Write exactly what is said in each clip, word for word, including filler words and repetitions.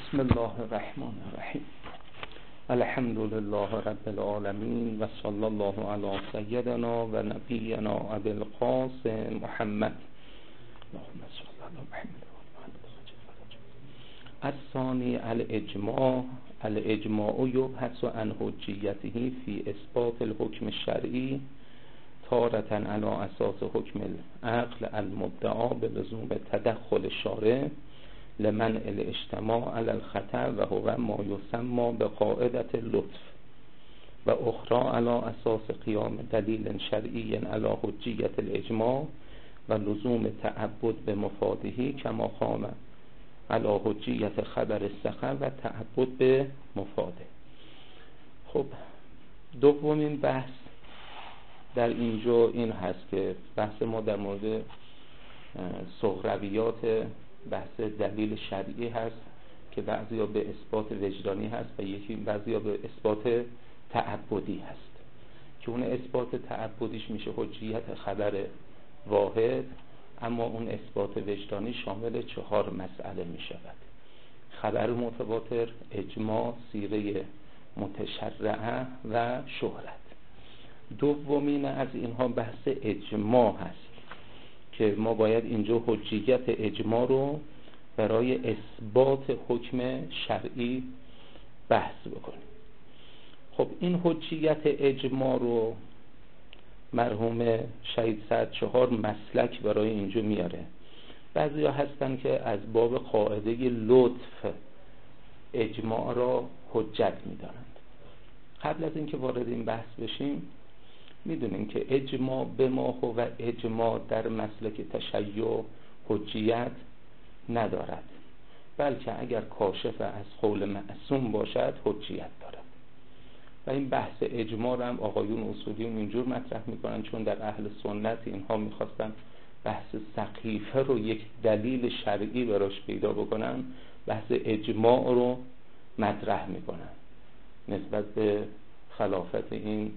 بسم الله الرحمن الرحیم. الحمد لله رب العالمین و صلی الله علی سیدنا و نبینا ابی القاسم محمد. اللهم صل علی محمد. الثانی الاجماع. الاجماع یبحث عن حجیته فی اثبات الحکم الشرعی تارة علی اساس حکم العقل المدعا بلزوم تدخل الشارع لمنع الاجتماع علی الخطر و هو ما یسمى بقاعدة اللطف و اخرى علی اساس قیام دلیل شرعی علی حجیت الاجماع و لزوم تعبد بمفاده کما قام علی حجیت خبر السخر و تعبد به مفاده. خب دومین بحث در اینجا این هست که بحث ما در مورد صغرویات بحث دلیل شرعی هست که بعضیا به اثبات وجدانی هست و یکی بعضیا به اثبات تعبدی هست که اون اثبات تعبدیش میشه حجیت خبر واحد، اما اون اثبات وجدانی شامل چهار مسئله میشود: خبر متواتر، اجماع، سیره متشرعه و شهرت. دومین از اینها بحث اجماع هست که ما باید اینجا حجیت اجماع رو برای اثبات حکم شرعی بحث بکنیم. خب این حجیت اجماع رو مرحوم شهید سعد چهار مسلک برای اینجا میاره. بعضی ها هستن که از باب قاعده لطف اجماع را حجت میدارند. قبل از اینکه وارد این بحث بشیم میدونیم که اجماع به ما و اجماع در مسلک تشیع حجیت ندارد، بلکه اگر کاشف از قول معصوم باشد حجیت دارد. و این بحث اجماع رو هم آقایون اصولیون اینجور مطرح میکنن، چون در اهل سنت اینها میخواستن بحث سقیفه رو یک دلیل شرعی براش پیدا بکنن، بحث اجماع رو مطرح میکنن نسبت به خلافت این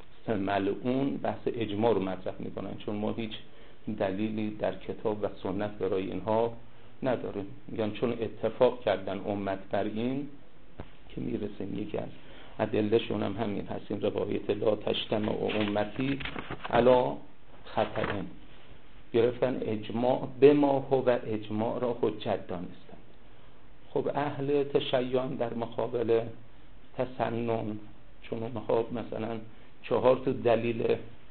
ملعون. بحث اجماع رو مطرح میکنن چون ما هیچ دلیلی در کتاب و سنت برای اینها نداریم. میگن چون اتفاق کردن امت بر این که میرسیم یکی از ادلهشون هم همین هست، این روایت لا تجتمع امتی علی خطأ. گرفتن اجماع به ما و اجماع را حجت دانستن. خب اهل تشیع در مقابل تسنن، چون اونها مثلا چهار تا دلیل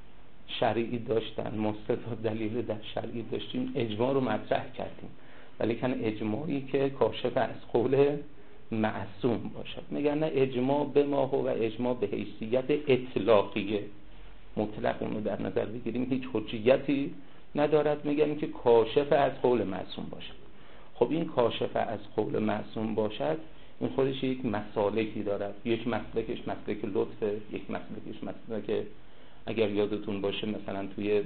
شرعی داشتن، ما سه تا دلیل در شرعی داشتیم، اجماع رو مطرح کردیم، ولی کن اجماعی که کاشف از قول معصوم باشد. میگن نه، اجماع به ما و اجماع به حیثیت اطلاقیه، مطلق اونو در نظر بگیریم هیچ حجیتی ندارد. میگن که کاشف از قول معصوم باشد. خب این کاشف از قول معصوم باشد این خودش یک مسالکی دارد. یک مسلکش مسلک لطفه، یک مسلکش مسلک، اگر یادتون باشه مثلا توی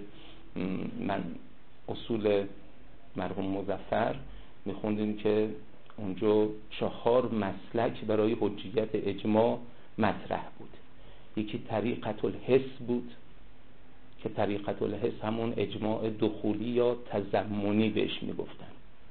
من اصول مرحوم مظفر میخوندیم که اونجا چهار مسلک برای حجیت اجماع مطرح بود. یکی طریقت الحس بود که طریقت الحس همون اجماع دخولی یا تضمنی بهش میگفتن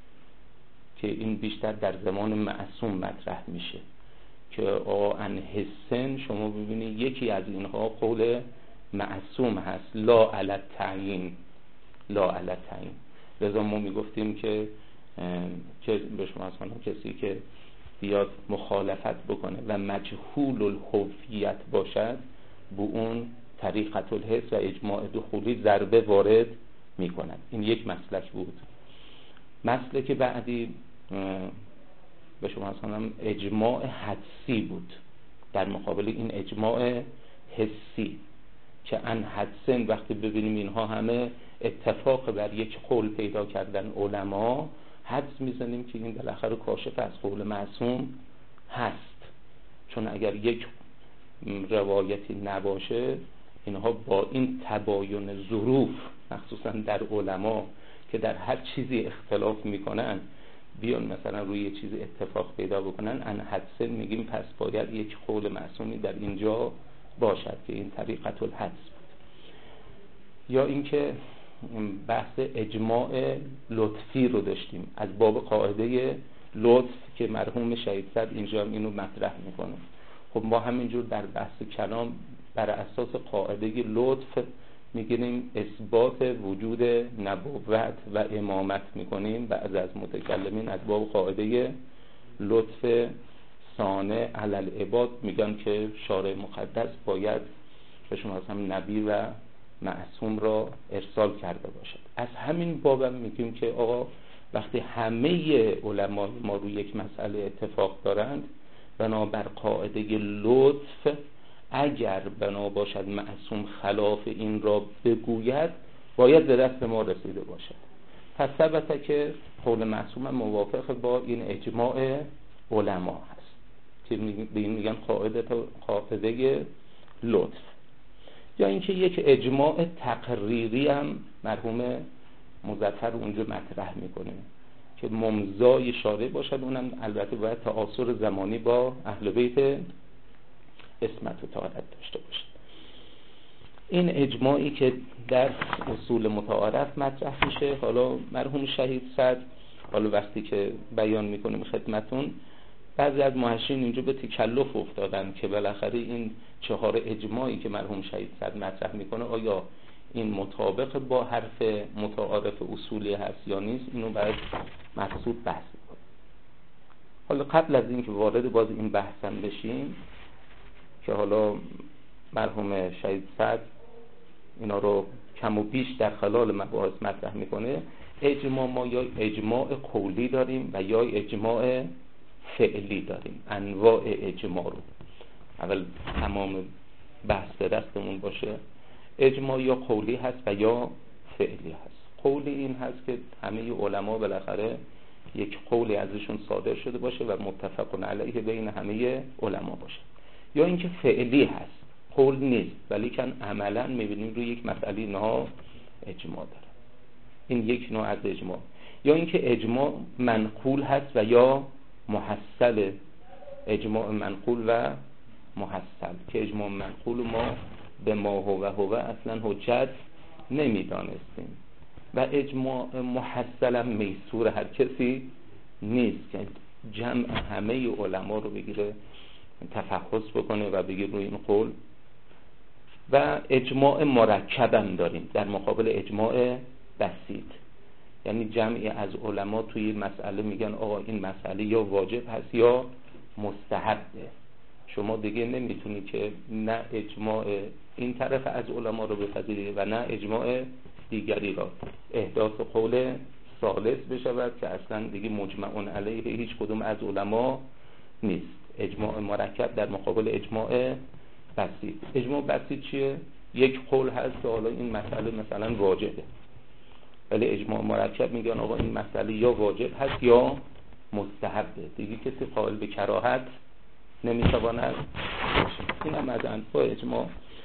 که این بیشتر در زمان معصوم مطرح میشه که آن حسن شما ببینید یکی از اینها قول معصوم هست، لا علی التعیین، لا علی التعیین. لذا ما میگفتیم که که به شما اصلا کسی که بیاد مخالفت بکنه و مجهول الهویت باشد به اون طریقت الحس و اجماع دخولی ضربه وارد میکنند. این یک مسلک بود. مسلک بعدی به شما اصلا اجماع حدسی بود در مقابل این اجماع حسی که ان حدسن. وقتی ببینیم اینها همه اتفاق بر یک قول پیدا کردن علما، حدس میزنیم که این بالاخره کاشف از قول معصوم هست، چون اگر یک روایتی نباشه اینها با این تباین ظروف مخصوصا در علما که در هر چیزی اختلاف میکنن بیان مثلا روی یه چیزی اتفاق پیدا بکنن، ان حدسن میگیم پس باید یک قول معصومی در اینجا باشد که این طریقت الحدس بود. یا اینکه بحث اجماع لطفی رو داشتیم از باب قاعده لطف که مرحوم شهید صدر اینجا اینو مطرح میکنه. خب ما همینجور در بحث کلام بر اساس قاعده لطف میگیم اثبات وجود نبوت و امامت میکنیم. بعض از متکلمین از باب قاعده لطف صانع علی العباد میگن که شارع مقدس باید به شما از هم نبی و معصوم را ارسال کرده باشد. از همین بابم میگیم که آقا وقتی همه علما ما روی یک مسئله اتفاق دارند، بنابر قاعده لطف اگر بنا باشد معصوم خلاف این را بگوید باید به دست ما رسیده باشد. پس ثبته که قول معصوم موافق با این اجماع علما هست که به این میگن قاعده قاعده لطف. یا اینکه یک اجماع تقریری هم مرحوم مظفر اونجا مطرح میکنه که ممضای شارع باشد، اونم البته باید تعاصر زمانی با اهل بیت اسمت و طهارت داشته باشد. این اجماعی که در اصول متعارف مطرح میشه، حالا مرحوم شهید صدر حالا وقتی که بیان میکنیم خدمتون، بعضی از محشرین اینجا به تکلف افتادن که بالاخره این چهار اجماعی که مرحوم شهید صدر مطرح میکنه آیا این مطابق با حرف متعارف اصولی هست یا نیست، اینو باید مقصود بحث کنیم. حالا قبل از اینکه وارد باز این بحثم بشیم که حالا مرحوم شهید صدر اینا رو کم و بیش در خلال مباحث مطرح میکنه، اجماع ما یا اجماع قولی داریم و یا اجماع فعلی داریم. انواع اجماع رو اول تمام بحث به دستمون باشه. اجماع یا قولی هست و یا فعلی هست. قولی این هست که همه علما بالاخره یک قولی ازشون صادر شده باشه و متفق علیه بین همه علما باشه. یا اینکه فعلی هست، قول نیست ولی کن عملا میبینیم روی یک مسئله اینها اجماع داره. این یک نوع از اجماع. یا اینکه اجماع منقول هست و یا محصل. اجماع منقول و محصل که اجماع منقول ما به ما هو و هو اصلا حجت نمیدانستیم و اجماع محصل هم میسور هر کسی نیست که جمع همه علما رو بگیره تفحص بکنه و بگیر روی این قول. و اجماع مرکب هم داریم در مقابل اجماع بسیط، یعنی جمعی از علما توی مسئله میگن آقا این مسئله یا واجب هست یا مستحبه. شما دیگه نمیتونی که نه اجماع این طرف از علما رو بپذیری و نه اجماع دیگری را. احداث قول ثالث بشود که اصلا دیگه مجمعون علیه هیچ کدوم از علما نیست. اجماع مرکب در مقابل اجماع بسیط. اجماع بسیط چیه؟ یک قول هست که حالا این مسئله مثلا واجبه، ولی اجماع مرکب میگن آقا این مسئله یا واجب هست یا مستحبه، دیگه کسی قائل به کراهت نمیتواند باشه. این هم از انواع اجماع.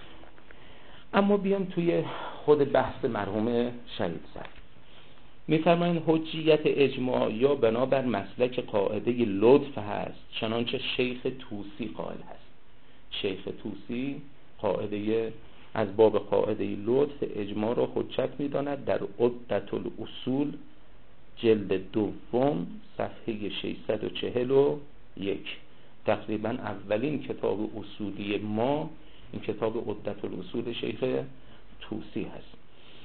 اما بیام توی خود بحث مرحوم شهید صدر. میفرمایند حجیت اجماع یا بنابر مسلک قاعده لطف هست چنانچه شیخ طوسی قائل هست. شیخ طوسی قاعده از باب قاعده لطف اجماع را حجت میداند. در عدة الاصول جلد دوم صفحه ششصد و چهل و یک، تقریبا اولین کتاب اصولی ما این کتاب عدة الاصول شیخ طوسی هست.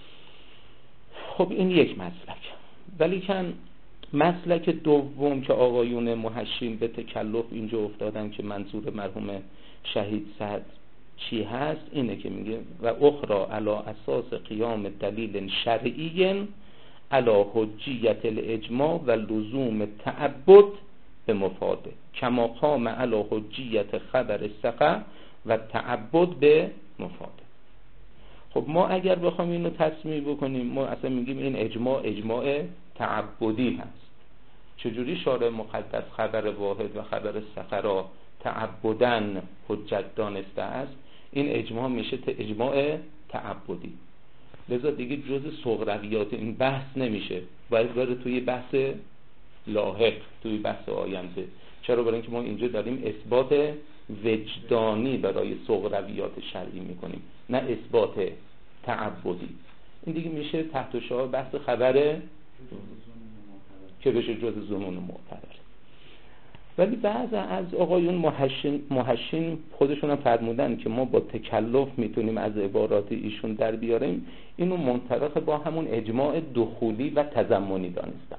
خب این یک مسلک. ولی کن مسلک دوم که آقایون محشین به تکلف اینجا افتادن که منظور مرحوم شهید صدر چی هست، اینه که میگه و اخرى علی اساس قیام دلیل شرعی علی حجیت الاجماع و لزوم تعبد به مفاده کما قام علی حجیت خبر الثقه و تعبد به مفاده. خب ما اگر بخوام اینو تصمیه بکنیم ما اصلا میگیم این اجماع اجماع تعبدی هست. چجوری شارع مقدس خبر واحد و خبر الثقه را تعبداً حجت دانسته است؟ این اجماع میشه اجماع تعبدی. لذا دیگه جز صغرویات این بحث نمیشه، باید بره توی بحث لاحق، توی بحث آینده. چرا؟ برای اینکه ما اینجا داریم اثبات وجدانی برای صغرویات شرعی میکنیم، نه اثبات تعبدی. این دیگه میشه تحت شعار بحث خبر که بشه جز ظنون معتبر. ولی بعض از آقایون محشین محشین خودشون هم فرمودن که ما با تکلف میتونیم از عبارات ایشون در بیاریم، اینو منطبق با همون اجماع دخولی و تضمنی دانستن.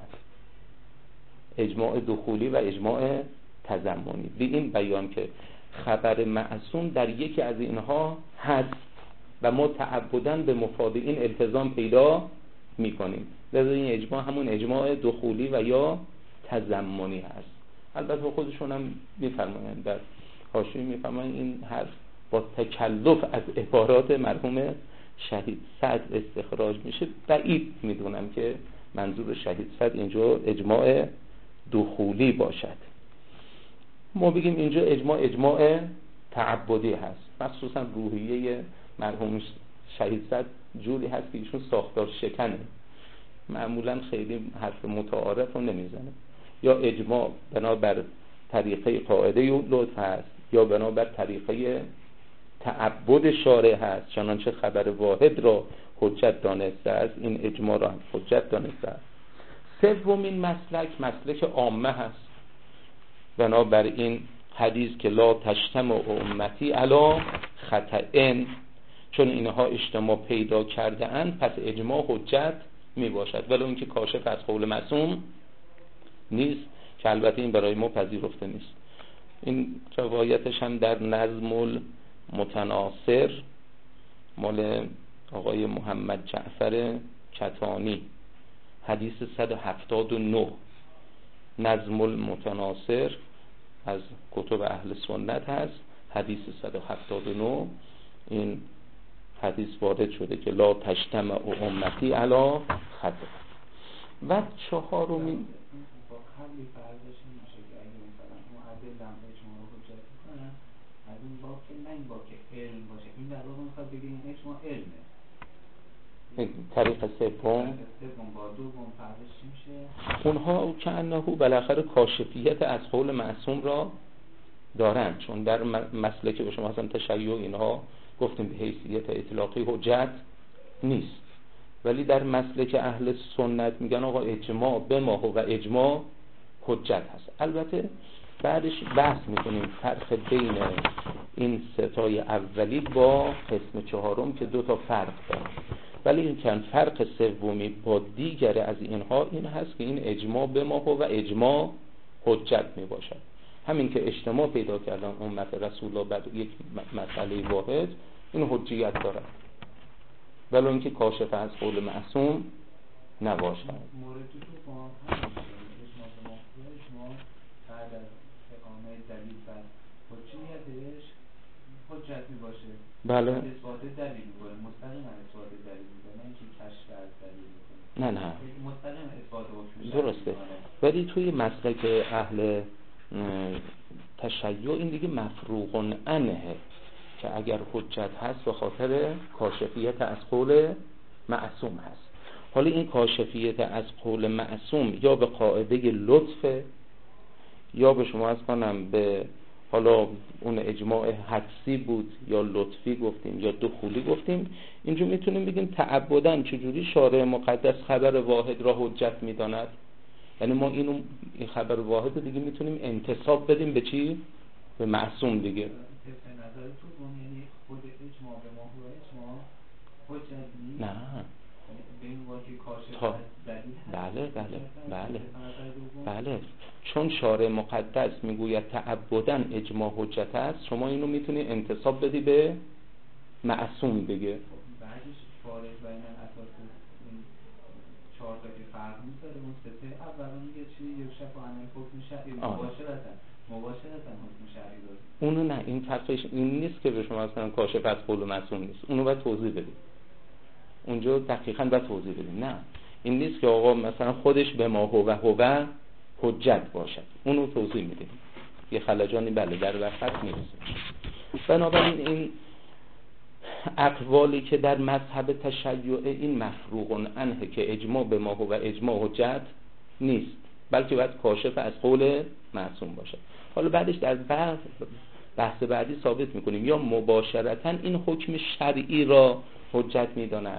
اجماع دخولی و اجماع تضمنی به این بیان که خبر معصوم در یکی از اینها هست و ما تعبداً به مفاد این التزام پیدا میکنیم. لذا این اجماع همون اجماع دخولی و یا تضمنی هست. البته خودشون هم میفرمایند در حاشیه میفرمایند این حرف با تکلف از عبارات مرحوم شهید سعد استخراج میشه. بعید میدونم که منظور شهید سعد اینجا اجماع دخولی باشد. ما بگیم اینجا اجماع اجماع تعبدی هست. مخصوصا روحیه مرحوم شهید سعد جوری هست که ایشون ساختار شکنه، معمولا خیلی حرف متعارف رو نمیزنه. یا اجماع بنابر طریقه قاعده لطف هست یا بنابر طریقه تعبد شارع هست، چنانچه خبر واحد را حجت دانسته است این اجماع را حجت دانسته است. سومین مسلک مسلک عامه هست، بنابر این حدیث که لا تجتمع امتی علی خطأ، چون اینها اجتماع پیدا کرده اند پس اجماع حجت می باشد، ولی اون که کاشف از قول معصوم نیست، که البته این برای ما پذیرفته نیست. این روایتش هم در نظم المتناصر مال آقای محمد جعفر کتانی حدیث صد و هفتاد و نه، نظم المتناصر از کتب اهل سنت هست، حدیث صد و هفتاد و نه این حدیث وارد شده که لا تجتمع امتی علی خطأ. و چهارمین قبلی فرضش نمیشه که اگه مثلا معدل دمه شما رو حجت کنن از اون باب که نه این باب که علم باشه، این در واقع میخواد بگه این شما علمه. طریق سوم سوم با دوم فرضش میشه اونها که انه بالاخره کاشفیت از قول معصوم را دارن، چون در مسئله که به شما مثلا تشیع اینها گفتیم به حیثیت اطلاقی حجت نیست، ولی در مسلک اهل سنت میگن آقا اجماع به ما و اجماع حجت هست. البته بعدش بحث میکنیم فرق بین این ستای اولی با قسم چهارم که دو تا فرق داره، ولی این که فرق سومی با دیگر از اینها این هست که این اجماع به ما و اجماع حجت میباشد. همین که اجتماع پیدا کردن امت رسول الله بعد یک مسئله واحد این حجیت داره، ولی اینکه کاشف از قول معصوم نباشد. مورد تو با اجماع شما بعد از اقامه دلیل و حجیتش حجت می باشه. بله. اثبات دلیل میکنه، مستقیم اثبات دلیل میکنه، نه اینکه کشف از دلیل میکنه. نه نه. مستقیم اثبات حکم درسته. ولی توی مسلک اهل تشیع این دیگه مفروغ عنه که اگر حجت هست به خاطر کاشفیت از قول معصوم هست. حالا این کاشفیت از قول معصوم یا به قاعده لطف یا به شما از کنم به حالا اون اجماع حدسی بود یا لطفی گفتیم یا دخولی گفتیم، اینجا میتونیم بگیم تعبداً چجوری شارع مقدس خبر واحد را حجت میداند. یعنی ما اینو این خبر واحد دیگه میتونیم انتساب بدیم به چی؟ به معصوم دیگه. به نظر تو یعنی خود اجماع به ما و اجماع حجت نیست؟ نه به این واقعی کاشف تا... دلیل بله بله بله بله چون شارع مقدس میگوید تعبداً اجماع حجت است، شما اینو میتونی انتساب بدی به معصوم دیگه. بعدش فارق بین اساس این چهار تا که فرق می‌کنه، اون سته اولا میگه چی یک شفاعت حکم شرعی مباشرتاً مباشرتاً حکم شرعی داره. اونو نه، این فرقش این نیست که به شما مثلا کاشف از قول معصوم نیست، اونو باید توضیح بدید. اونجا دقیقاً باید توضیح بدید. نه این نیست که آقا مثلا خودش به ما هو هو حجت باشد، اونو توضیح میدیم. یه خلجانی بله در وسط میرسه. بنابراین این اقوالی که در مذهب تشیع این مفروغ عنه که اجماع به ما هو اجماع حجت نیست، بلکه باید کاشف از قول معصوم باشه. حالا بعدش در بحث بحث بعدی ثابت میکنیم یا مباشرتاً این حکم شرعی را حجت میداند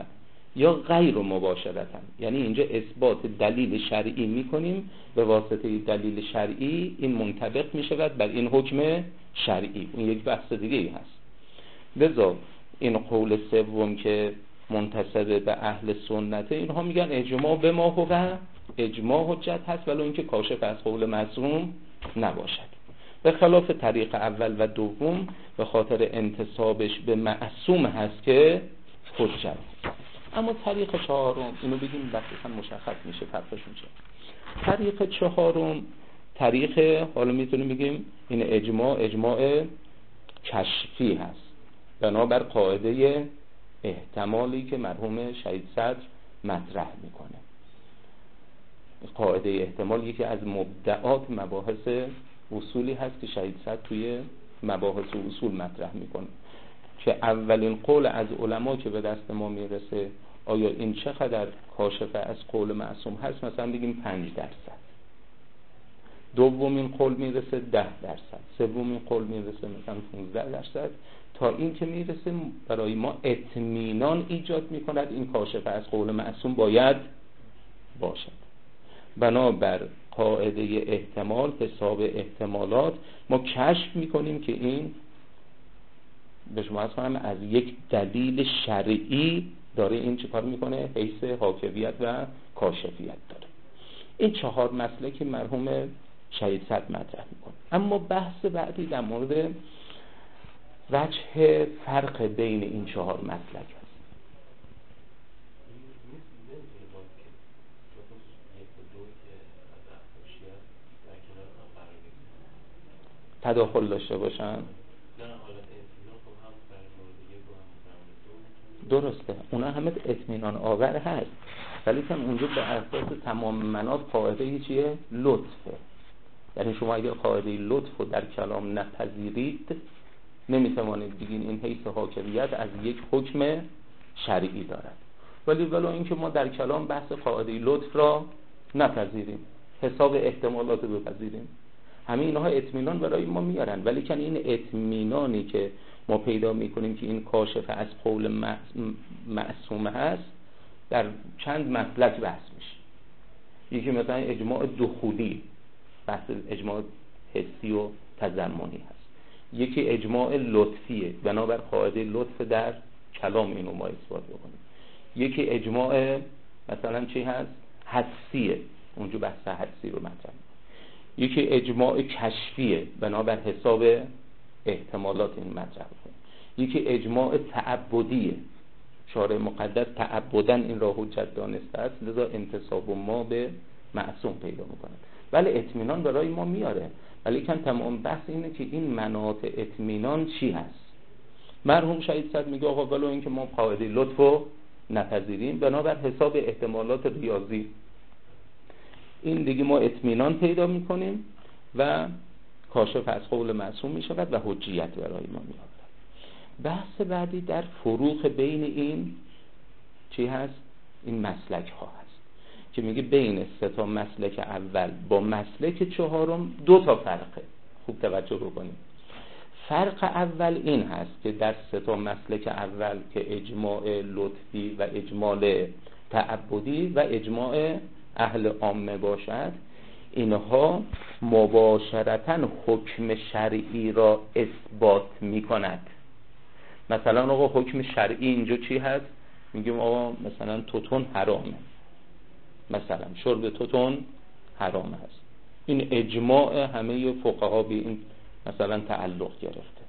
یا غیر مباشرتا، یعنی اینجا اثبات دلیل شرعی میکنیم، به واسطه دلیل شرعی این منطبق میشود بر این حکم شرعی. این یک بحث دیگه ای هست. لذا این قول سوم که منتسب به اهل سنت، اینها میگن اجماع به ما هو اجماع حجت هست، ولی اینکه کاشف از قول معصوم نباشد. به خلاف طریق اول و دوم به خاطر انتسابش به معصوم هست که حجت. اما طریق چهارم، اینو بگیم دقیقاً مشخص میشه فرقش میشه. طریق چهارم طریق، حالا میتونیم بگیم این اجماع اجماع کشفی هست، بنابر قاعده احتمالی که مرحوم شهید صدر مطرح میکنه. قاعده احتمال یکی از مبدعات مباحث اصولی هست که شهید صدر توی مباحث اصول مطرح میکنه، که اولین قول از علما که به دست ما میرسه، آیا این چقدر کاشف از قول معصوم هست؟ مثلا بگیم پنج درصد. دومین قول میرسه ده درصد. سومین قول میرسه مثلا پانزده درصد، تا این که میرسه برای ما اطمینان ایجاد میکند این کاشف از قول معصوم باید باشد. بنابر قاعده احتمال، حساب احتمالات، ما کشف میکنیم که این به شما از کنم از یک دلیل شرعی داره این چه کار میکنه؟ حیث حاکمیت و کاشفیت داره. این چهار مسئله که مرحوم شهید صدر مطرح میکنه. اما بحث بعدی در مورد وجه فرق بین این چهار مسلک هست. تداخل داشته باشن؟ درسته، اونا همه اطمینان آور هست، ولی که اونجا به اساس تمام مناط قاعده چیه؟ لطفه. یعنی شما اگر قاعده لطف رو در کلام نپذیرید، نمیتوانید بگین این حیث حاکمیت از یک حکم شرعی دارد. ولی ولو اینکه ما در کلام بحث قاعده لطف را نپذیریم، حساب احتمالات رو بپذیریم، همه اینها اطمینان برای ما میارن. ولی که این اطمینانی که ما پیدا میکنیم که این کاشف از قول معصوم هست، در چند مسلک بحث میشه. یکی مثلا اجماع دخولی، بحث اجماع حسی و تضمنی هست. یکی اجماع لطفیه، بنابر قاعده لطف در کلام اینو ما اثبات بکنیم. یکی اجماع مثلا چی هست؟ حسیه، اونجا بحث حسی رو مطرح. یکی اجماع کشفیه، بنابر حساب احتمالات این مطرح کنیم. یکی اجماع تعبدیه، شارع مقدس تعبدن این را حجت دانسته است، لذا انتساب ما به معصوم پیدا میکنه. ولی اطمینان برای ما میاره. ولی کن تمام بحث اینه که این مناط اطمینان چی هست. مرحوم شهید صدر میگه آقا ولو اینکه ما قاعده لطفو نپذیریم، بنابر حساب احتمالات ریاضی این دیگه ما اطمینان پیدا میکنیم و کاشف از قول معصوم میشود و حجیت برای ما میاد. بحث بعدی در فروق بین این چی هست؟ این مسلک ها هست که میگه بین سه تا مسلک اول با مسلک چهارم دو تا فرقه. خوب توجه بکنید. فرق اول این هست که در سه تا مسلک اول که اجماع لطفی و اجماع تعبدی و اجماع اهل عامه باشد، اینها مباشرتاً حکم شرعی را اثبات میکند. مثلا آقا حکم شرعی اینجا چی هست؟ میگیم آقا مثلا توتون حرامه، مثلا شرب توتون حرام هست. این اجماع همه فقها به این مثلا تعلق گرفته.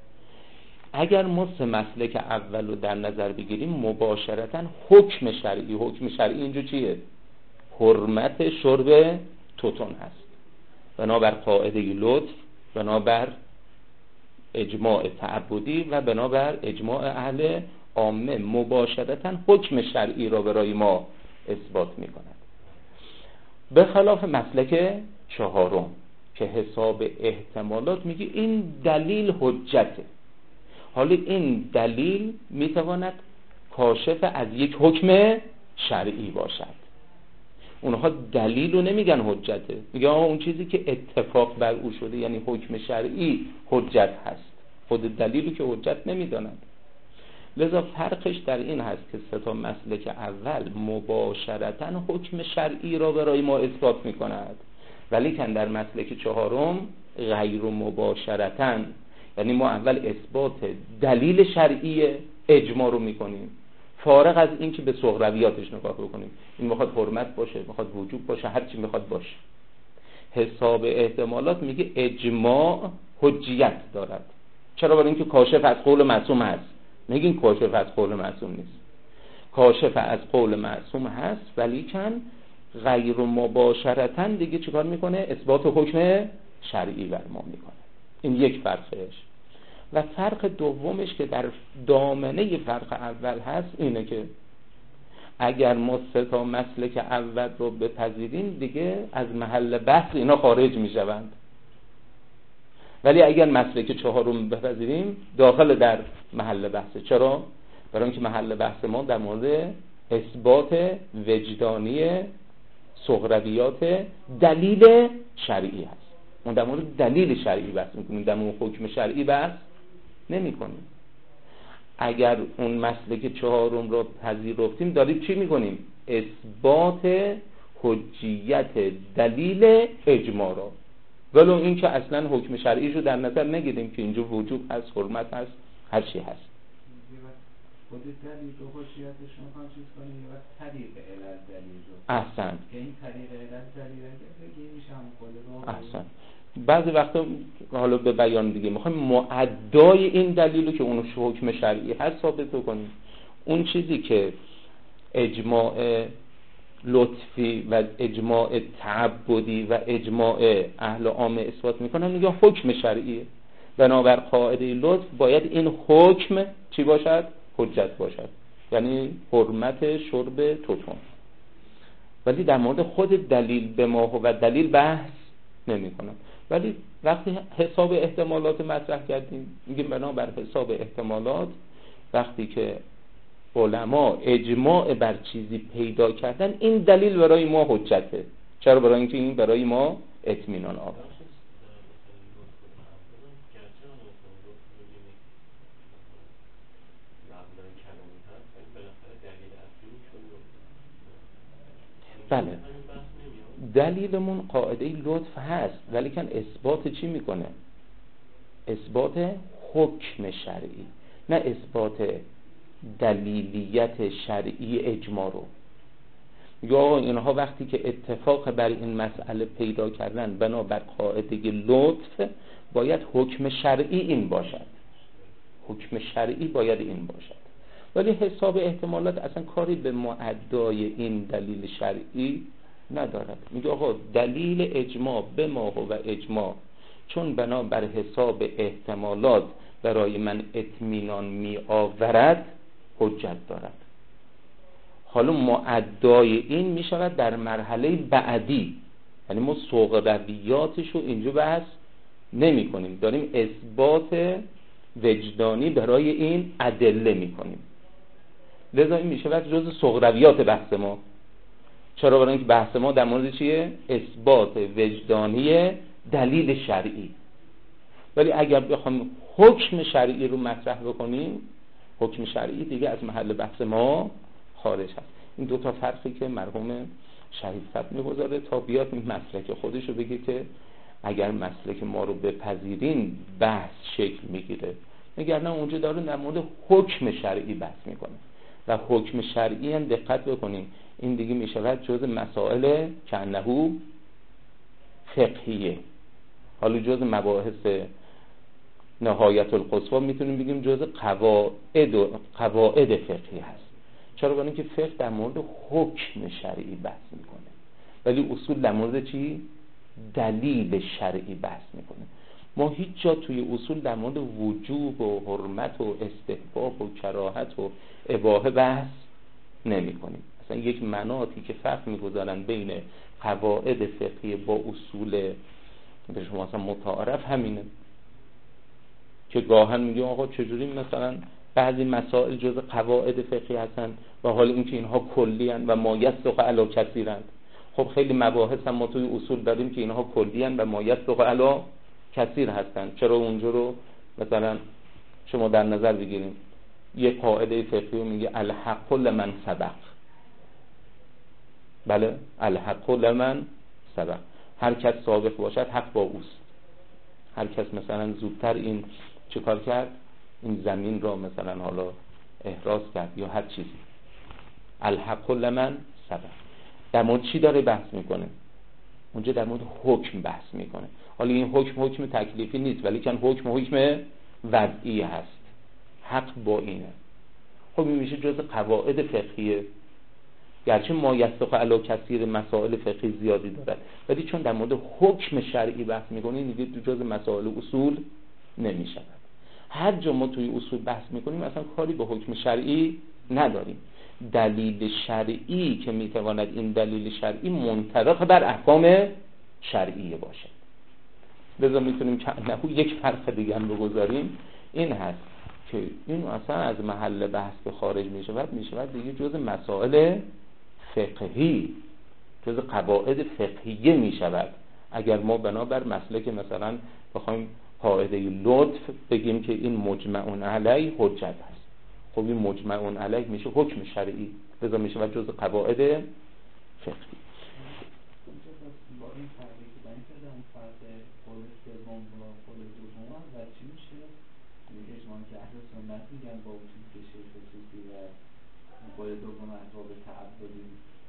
اگر ما سه مسلک اول رو در نظر بگیریم، مباشرتاً حکم شرعی، حکم شرعی اینجا چیه؟ حرمت شرب توتون هست، بنابر قاعده لطف، بنابر اجماع تعبدی و بنابر اجماع اهل عامه مباشرتاً حکم شرعی را برای ما اثبات می کند. به خلاف مسلک چهارم که حساب احتمالات میگه این دلیل حجته. حالا این دلیل میتواند کاشف از یک حکم شرعی باشد. اونها دلیل رو نمیگن حجته، میگن آقا اون چیزی که اتفاق بر او شده یعنی حکم شرعی حجت هست، خود دلیلی که حجت نمیدانند. لذا فرقش در این هست که سه تا مسلک اول مباشرتاً حکم شرعی را برای ما اثبات می‌کند، ولی که در مسلک چهارم غیر مباشرتاً، یعنی ما اول اثبات دلیل شرعی اجماع رو می‌کنیم فارغ از این که به صغرویاتش نگاه بکنیم، این میخواد حرمت باشه، میخواد وجوب باشه، هر چی میخواد باشه. حساب احتمالات میگه اجماع حجیت دارد. چرا؟ برای اینکه کاشف از قول معصوم هست. نگین کاشف از قول معصوم نیست، کاشف از قول معصوم هست، ولی کن غیر مباشرتاً دیگه چیکار میکنه؟ اثبات حکم شرعی بر ما میکنه. این یک فرقش. و فرق دومش که در دامنه فرق اول هست اینه که اگر ما سه تا مسلک اول رو بپذیریم دیگه از محل بحث اینا خارج میشوند، ولی اگر مسلک چهارم بپذیریم داخل در محل بحثه. چرا؟ برای اینکه محل بحث ما در مورد اثبات وجدانی صغرویات دلیل شرعی هست. ما در مورد دلیل شرعی بحث میکنیم، در مورد حکم شرعی بحث نمی کنیم. اگر اون مسلک چهارم رو پذیرفتیم داریم چی میکنیم؟ اثبات حجیت دلیل اجماع رو، ولو این که اصلا حکم شرعیش رو در نظر نگیریم که اینجا وجوب هست، حرمت هست، هر چی هست. خود دلیل رو حجیتش رو میخوام چیز کنیم و طریق علت دلیل رو احسن که این طریق علت دلیل رو بگیم میشه همون خود رو احسن بعضی وقتا حالا به بیان دیگه میخوایم معدای این دلیل رو که اونو حکم شرعی هست ثابت کنیم. اون چیزی که اجماع لطفی و اجماع تعبدی و اجماع اهل عام اثبات میکنن میگن حکم شرعیه، بنابر قاعده لطف باید این حکم چی باشد؟ حجت باشد، یعنی حرمت شرب توتون. ولی در مورد خود دلیل به ما و دلیل بحث نمی کنم. ولی وقتی حساب احتمالات مطرح کردیم میگیم بنابر حساب احتمالات وقتی که علما اجماع بر چیزی پیدا کردن این دلیل برای ما حجته. چرا؟ برای اینکه این برای ما اطمینان آورد. بله دلیلمون قاعده لطف هست، ولی کن اثبات چی میکنه؟ اثبات حکم شرعی، نه اثبات دلیلیت شرعی اجماع رو. یا اینها وقتی که اتفاق بر این مسئله پیدا کردن بنابر قاعده لطف باید حکم شرعی این باشد، حکم شرعی باید این باشد. ولی حساب احتمالات اصلا کاری به معدای این دلیل شرعی ندارد. میگه آقا دلیل اجماع به ما و اجماع چون بنا بر حساب احتمالات برای من اطمینان می آورد حجت دارد. حالا معدای این می شود در مرحله بعدی، یعنی ما صغرویاتش رو اینجا بحث نمی کنیم، داریم اثبات وجدانی برای این ادله می کنیم. لذا این می شود جز صغرویات بحث ما. چرا؟ برای اینکه بحث ما در مورد چیه؟ اثبات وجدانی دلیل شرعی. ولی اگر بخوایم حکم شرعی رو مطرح بکنیم حکم شرعی دیگه از محل بحث ما خارج هست. این دو تا فرقی که مرحوم شهید صدر می‌گذاره تا بیاد این مسلک خودش رو بگه که اگر مسلک ما رو بپذیرین بحث شکل میگیره، اگر نه اونجا داره در مورد حکم شرعی بحث میکنه و حکم شرعی هم دقت بکنیم این دیگه میشود جز مسائل کنهو فقهیه. حالا جز مباحث نهایت القصوی میتونیم بگیم جز قواعد و قواعد فقهی هست. چرا؟ برای اینکه فقه در مورد حکم شرعی بحث میکنه، ولی اصول در مورد چی؟ دلیل شرعی بحث میکنه. ما هیچ جا توی اصول در مورد وجوب و حرمت و استحباب و کراهت و اباحه بحث نمی کنیم. اصلا یک مناطی که فرق میگذارن بین قواعد فقهی با اصول به شما اصلا متعارف همینه که گاهن میگه آقا چجوری مثلا بعضی مسائل جز قواعد فقهی هستن و حال اینکه اینها کلی هستند و ما یصدق علی کثیرند. خب خیلی مباحث هم ما توی اصول داریم که اینها کلی هستند و ما یصدق علی کثیر هستند. چرا اونجا رو مثلا شما در نظر بگیریم؟ یه قاعده فقهی میگه الحق لمن سبق. بله، الحق لمن سبق، هر کس سابق باشد حق با اوست. هر کس مثلا زودتر این چیکار کرد، این زمین را مثلا حالا احراز کرد یا هر چیزی، الحق لمن سبق. در مورد چی داره بحث میکنه؟ اونجا در مورد حکم بحث میکنه. حالا این حکم حکم تکلیفی نیست، ولی کن حکم حکم وضعی هست، حق با اینه. خب این میشه جز قواعد فقهیه، گرچه ما یستق علی کثیر مسائل فقهی زیادی داره، ولی چون در مورد حکم شرعی بحث میکنیم دیگه جز مسائل اصول نمیشه. هر جا ما توی اصول بحث میکنیم اصلا کاری به حکم شرعی نداریم. دلیل شرعی که میتواند این دلیل شرعی منطبق بر احکام شرعی باشه. لذا میتونیم که انه یک فرق دیگه هم بگذاریم، این هست که این اصلا از محل بحث به خارج میشود میشود دیگه جز مسائل فقهی، جز قواعد فقهیه میشود. اگر ما بنابر مسلک مثلا بخوایم قاعده لطف بگیم که این مجمع علیه حجت هست، خب این مجمع علیه میشه حکم شرعی، لذا میشه و جز قواعد فقهی. با این فرقی که با این فرق اون فرق قول سوم با قول دوم و چی میشه؟ میگه اجماع که اهل سنت میگن با وجود که شیخ خصوصی و قول دوم احباب تعبدی.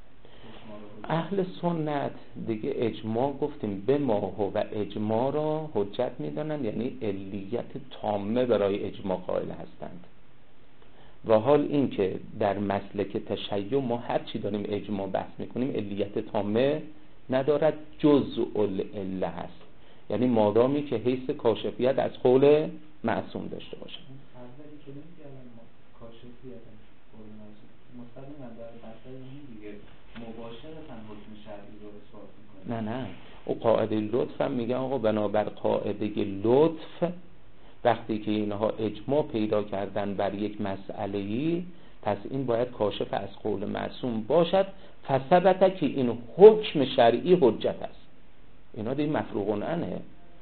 اهل سنت دیگه اجماع گفتیم به ما و اجماع را حجت میدانند، یعنی علیت تامه برای اجماع قائل هستند. و حال این که در مسلک تشیع ما هر چی داریم اجماع بحث میکنیم علیت تامه ندارد، جزء العله هست، یعنی مادامی که حیث کاشفیت از قول معصوم داشته باشه. اولی که نمیگردن کاشفیت قول معصوم مستقیما در مسئله این دیگه مباشرتاً حکم شرعی رو اثبات میکنه. نه نه، او قاعده لطف هم میگه آقا بنابر قاعده لطف وقتی که اینها اجماع پیدا کردن بر یک مسئله‌ای، پس این باید کاشف از قول معصوم باشد، فثبت که این حکم شرعی حجت است. اینا دیگه مفروغ عنه.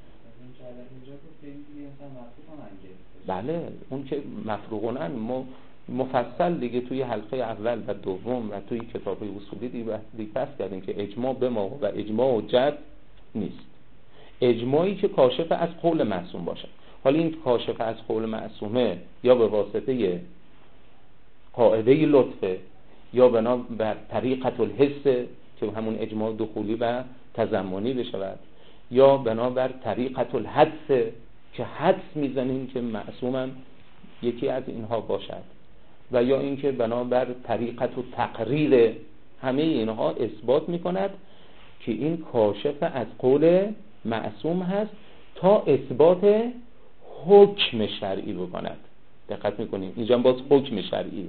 بله، اون که مفروغ عنه ما مفصل دیگه توی حلقه اول و دوم و توی کتاب‌های اصولی دیگه بحث کردیم که اجماع به ما و اجماع حجت نیست. اجماعی که کاشف از قول معصوم باشه. حالا این کاشف از قول معصومه یا به واسطه قاعده لطفه یا بنا بر طریقت الحس که همون اجماع دخولی و تضمنی بشود، یا بنا بر طریقت الحدس که حدس میزنیم که معصومم یکی از اینها باشد، و یا اینکه بنا بر طریقت و تقریر، همه اینها اثبات میکند که این کاشف از قول معصوم هست تا اثبات حکم شرعی بکند. دقت میکنیم اینجا باز حکم شرعی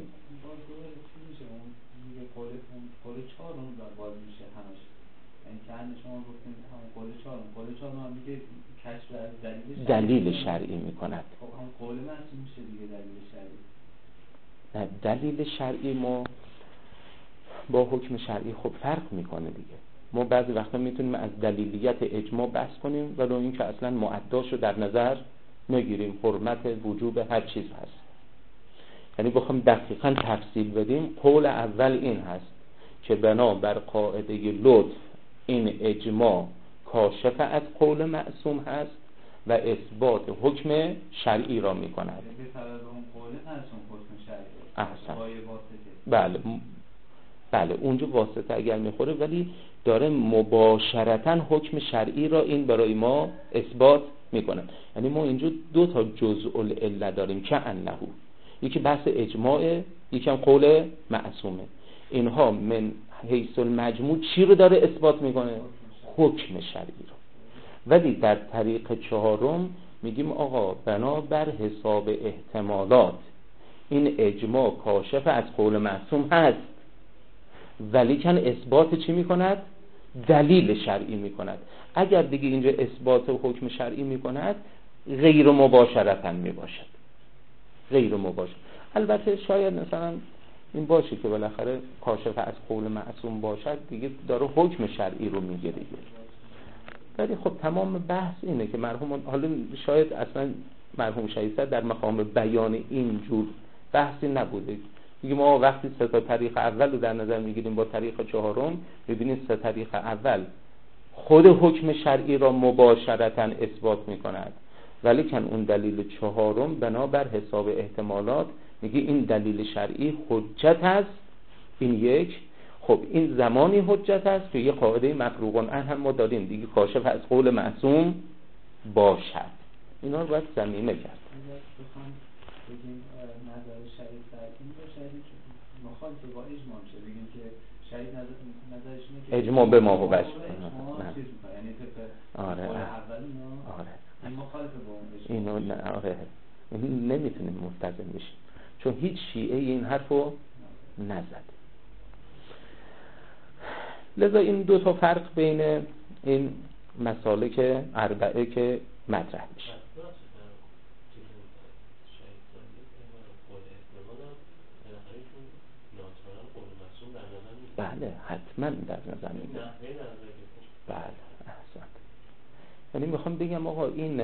قول چهارم باز میشه همش، یعنی که همه شما گفتیم همون قول چهارم قول چهارم هم میگه کشف از دلیل شرعی, دلیل شرعی میکند. خب همون قول معصوم میشه دیگه دلیل شرعی. نه، دلیل شرعی ما با حکم شرعی خب فرق میکنه دیگه. ما بعضی وقتا میتونیم از دلیلیت اجماع بحث کنیم ولو این که اصلا معداشو در نظر نگیریم، حرمت وجوب هر چیز هست. یعنی بخوام دقیقاً تفصیل بدیم، قول اول این هست که بنا بر قاعده لطف این اجماع کاشف از قول معصوم هست و اثبات حکم شرعی را میکند. به سبب اون قول معصوم حکم شرعی. احسن. بله بله اونجا واسطه اگر میخوره، ولی داره مباشرتاً حکم شرعی را این برای ما اثبات میکنه. یعنی ما اینجا دو تا جزء العله داریم که انه، یکی بحث اجماع، یکی هم قول معصومه. اینها من حیث المجموع چی رو داره اثبات میکنه؟ حکم شرعی رو. ولی در طریق چهارم میگیم آقا بنا بر حساب احتمالات این اجماع کاشف از قول معصوم هست، ولی کن اثبات چی میکند؟ دلیل شرعی میکند. اگر دیگه اینجا اثبات حکم شرعی میکند غیر مباشرتاً میباشد، غیر مباشر. البته شاید مثلا این باشه که بالاخره کاشف از قول معصوم باشد دیگه داره حکم شرعی رو میگه دیگه. ولی خب تمام بحث اینه که مرحوم، حالا شاید اصلا مرحوم شهید در مقام بیان این جور بحثی نبوده. میگه ما وقتی سه تا طریق اول رو در نظر میگیریم با طریق چهارم، میبینیم سه طریق اول خود حکم شرعی را مباشرتاً اثبات میکند، ولی کن اون دلیل چهارم بنابر حساب احتمالات میگه این دلیل شرعی حجت است. این یک. خب این زمانی حجت است که یه قاعده مفروغ عنه هم ما داریم دیگه، کاشف از قول معصوم باشد. اینا رو باید ضمیمه کرد. بخوام بگیم نظر شریف در این با شریف مخالف با اجماع میشه، بگیم که شریف نظرش اینه که اجماع به ما و بش یعنی طبق آره قول اول اینا آره این مخالف با اون اجماع اینو نه آره این نمیتونیم ملتزم بشیم، چون هیچ شیعه این حرفو نزد. لذا این دو تا فرق بین این مسالک اربعه که مطرح میشه. بله حتما در نظر میگیره. بله احسنت. یعنی میخوام بگم آقا این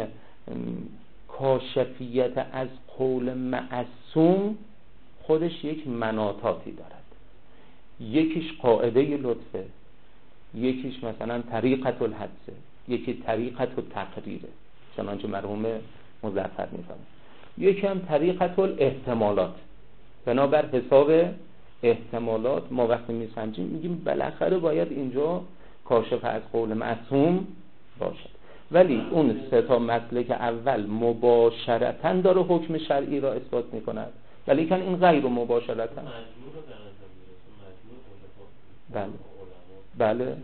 کاشفیت از قول معصوم خودش یک مناطاتی دارد. یکیش قاعده لطفه، یکیش مثلا طریقت الحدثه، یکی طریقت التقریره چنانچه مرحوم مظفر میفهمه، یکی هم طریقت الاحتمالات. بنابر حساب احتمالات ما وقتی میسنجیم میگیم بالاخره باید اینجا کاشف از قول معصوم باشد. ولی اون سه تا مسلک اول مباشرتاً داره حکم شرعی را اثبات میکند، ولی کن این غیر مباشرتاً. بله بله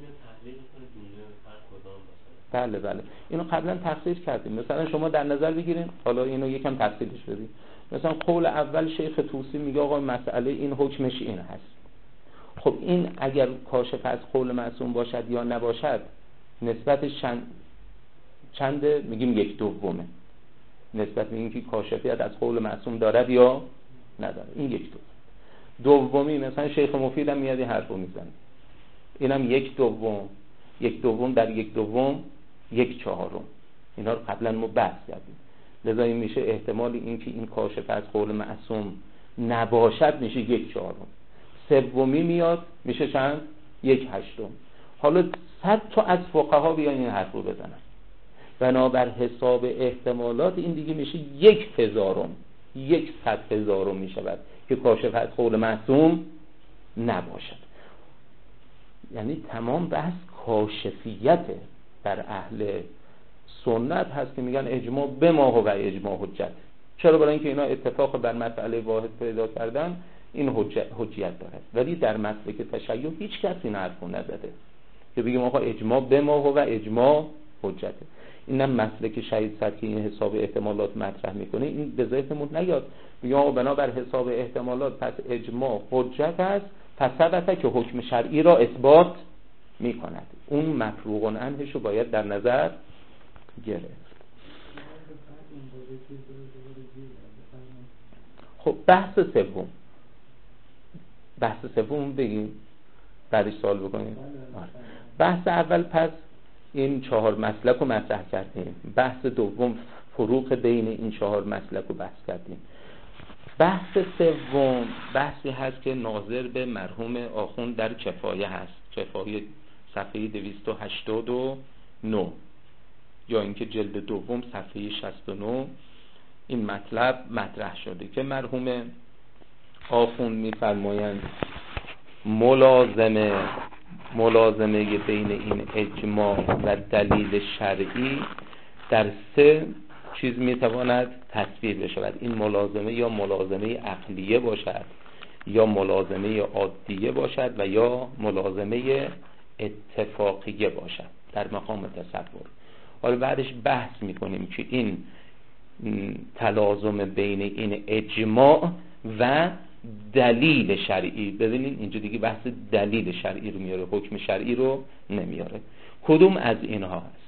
بله بله اینو قبلا تفسیر کردیم. مثلا شما در نظر بگیرین، حالا اینو یکم تفصیلش بدیم. مثلا قول اول شیخ طوسی میگه آقا مسئله این حکمش این هست. خب این اگر کاشف از قول معصوم باشد یا نباشد نسبتش چند چنده؟ میگیم یک دومه. نسبت به اینکه کاشفیت از قول معصوم دارد یا نداره، این یک دوم. دومی مثلا شیخ مفید هم میاد این حرفو میزنه، اینم یک دوم، یک دوم در یک دوم یک چهارم. اینا رو قبلا ما بحث کردیم. لذا این میشه احتمال اینکه این کاشف از قول معصوم نباشد میشه یک چهارم. سومی میاد میشه چند؟ یک هشتم. حالا صد تا از فقها بیان این حرف رو بزنن، بنابر حساب احتمالات این دیگه میشه یک هزارم، یک صد هزارم میشود که کاشف از قول معصوم نباشد. یعنی تمام بحث کاشفیت در اهل سنت هست که میگن اجماع به ما و اجماع حجت. چرا؟ برای اینکه اینا اتفاق بر مسئله واحد پیدا کردن، این حجت حجیت داره. ولی در مسلک تشیع هیچ کس این حرفو نزده که بگیم آقا اجماع به ما و اجماع حجته. اینم مسلک شهید صدر که این حساب احتمالات مطرح میکنه، این به ذهنمون نیاد میگم آقا بنابر حساب احتمالات پس اجماع حجت است، پس ثبته که حکم شرعی را اثبات میکند. اون مفروغ عنهش رو باید در نظر گرفت. خب بحث سوم، بحث سوم بگیم بعدش سوال بکنیم. بحث اول پس این چهار مسلک رو مطرح کردیم. بحث دوم فروق بین این چهار مسلک رو بحث کردیم. بحث سوم بحثی هست که ناظر به مرحوم آخوند در کفایه هست، کفایه صفحه دویست و هشتاد و نه یا اینکه جلد دوم صفحه شصت و نه این مطلب مطرح شده که مرحوم آخوند می‌فرمایند ملازمه ملازمه بین این اجماع و دلیل شرعی در سه چیز میتواند تصویر بشود. این ملازمه یا ملازمه عقلیه باشد، یا ملازمه عادیه باشد و یا ملازمه اتفاقیه باشد در مقام تصور. حالا بعدش بحث میکنیم که این تلازم بین این اجماع و دلیل شرعی، ببینین اینجا دیگه بحث دلیل شرعی رو میاره، حکم شرعی رو نمیاره. کدوم از اینها هست؟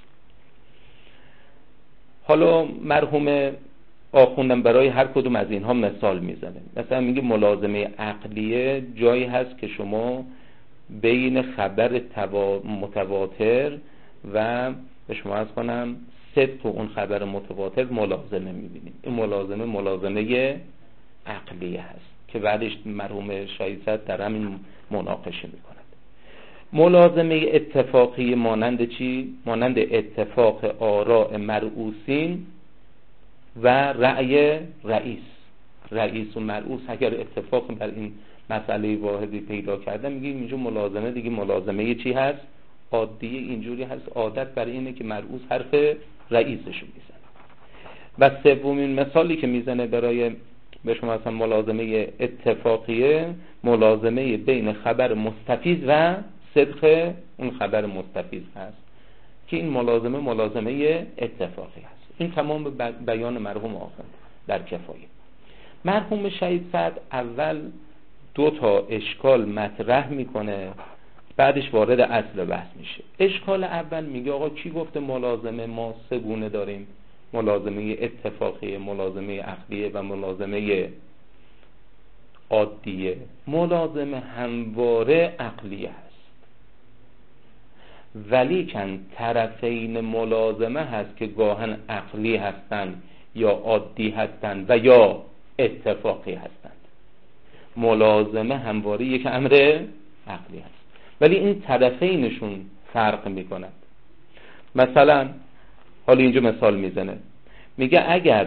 حالا مرحوم آخوندم برای هر کدوم از اینها مثال میزنه. مثلا میگه ملازمه عقلیه جایی هست که شما بین خبر متواتر و به شما از کنم صدق اون خبر متواتر ملازمه میبینیم. این ملازمه ملازمه عقلیه هست که بعدش مرحوم شایزد در همین مناقشه میکند. ملازمه اتفاقی مانند چی؟ مانند اتفاق آراء مرؤوسین و رأی رئیس. رئیس و مرؤوس اگر اتفاق بر این مسئله واحدی پیدا کرده، میگیم اینجا ملازمه دیگه ملازمه چی هست؟ عادیه. اینجوری هست عادت برای اینه که مرؤوس حرف رئیسشو میزنه. و سومین مثالی که میزنه برای به شما مثلا ملازمه اتفاقیه، ملازمه بین خبر مستفیض و صدق اون خبر مستفیض هست که این ملازمه ملازمه اتفاقی هست. این تمام بیان مرحوم آخوند در کفایه. مرحوم شهید سعد اول دو تا اشکال مطرح میکنه، بعدش وارد اصل بحث میشه. اشکال اول میگه آقا کی گفته ملازمه ما سه گونه داریم؟ ملازمه اتفاقی، ملازمه عقلیه و ملازمه عادیه. ملازمه همواره عقلیه هست، ولی کن طرفین ملازمه هست که گاهن عقلی هستند یا عادی هستند و یا اتفاقی هستند. ملازمه همواره یک امر عقلی هست، ولی این طرفینشون فرق میکنند. مثلا حالا اینجا مثال میزنه، میگه اگر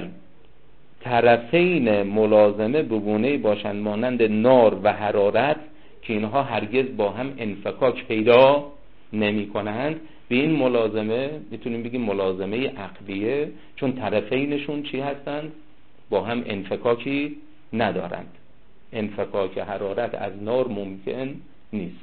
طرفین ملازمه بگونه‌ای باشند مانند نار و حرارت که اینها هرگز با هم انفکاک پیدا نمی کنند، به این ملازمه میتونیم بگیم ملازمه عقلیه، چون طرفینشون چی هستند؟ با هم انفکاکی ندارند. انفکاک حرارت از نار ممکن نیست.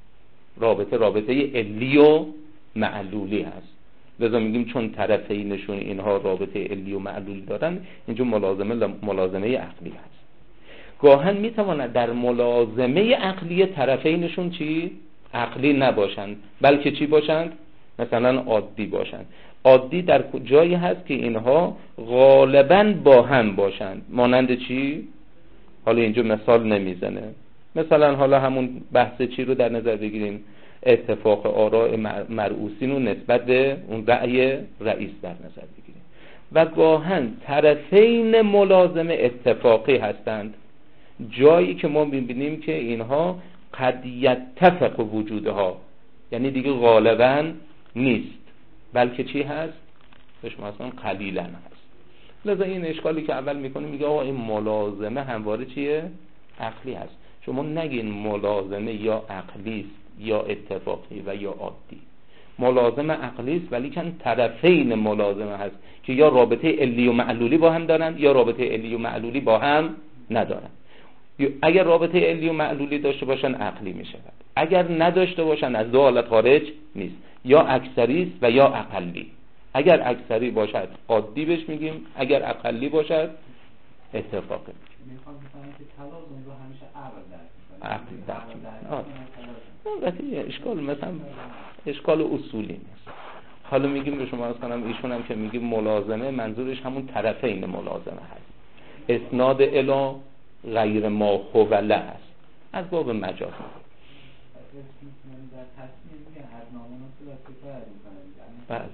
رابطه رابطه علی و معلولی هست، لذا میگیم چون طرفینشون اینها رابطه علی و معلولی دارن، اینجا ملازمه ملازمه عقلی هست. گاهن میتواند در ملازمه عقلی طرفینشون چی؟ عقلی نباشند، بلکه چی باشند؟ مثلا عادی باشند. عادی در جایی هست که اینها غالباً با هم باشند. مانند چی؟ حالا اینجا مثال نمیزنه. مثلا حالا همون بحث چی رو در نظر بگیریم؟ اتفاق آراء مرؤوسین رو نسبت به اون رأی رئیس در نظر بگیریم. و گاهن طرفین ملازمه اتفاقی هستند، جایی که ما میبینیم که اینها قد یتفق وجودها، یعنی دیگه غالباً نیست، بلکه چی هست؟ شما اصلا قلیلاً هست. لذا این اشکالی که اول میکنیم میگه آقا این ملازمه همواره چیه؟ عقلی هست. شما نگین ملازمه یا عقلی است یا اتفاقی و یا عادی. ملازمه عقلی است ولی کن طرفین ملازمه هست که یا رابطه علی و معلولی با هم دارند یا رابطه علی و معلولی با هم ندارند. اگر رابطه علی و معلولی داشته باشن عقلی می شود، اگر نداشته باشن از دو حالت خارج نیست، یا اکثری است و یا اقلی. اگر اکثری باشد عادی بهش میگیم، اگر اقلی باشد اتفاقی. میخوام بفهمم که تلازم رو همیشه عقل درک میکنه. عقل درک میکنه. آه. اشکال مثلا اشکال اصولی نیست. حالا میگیم به شما اصلا ایشون هم که میگیم ملازمه، منظورش همون طرفین ملازمه هست. اسناد الی غیر ما خوله هست، از باب مجاز. در تصمیم میگن از نامناسب از که فرد میکنه. بله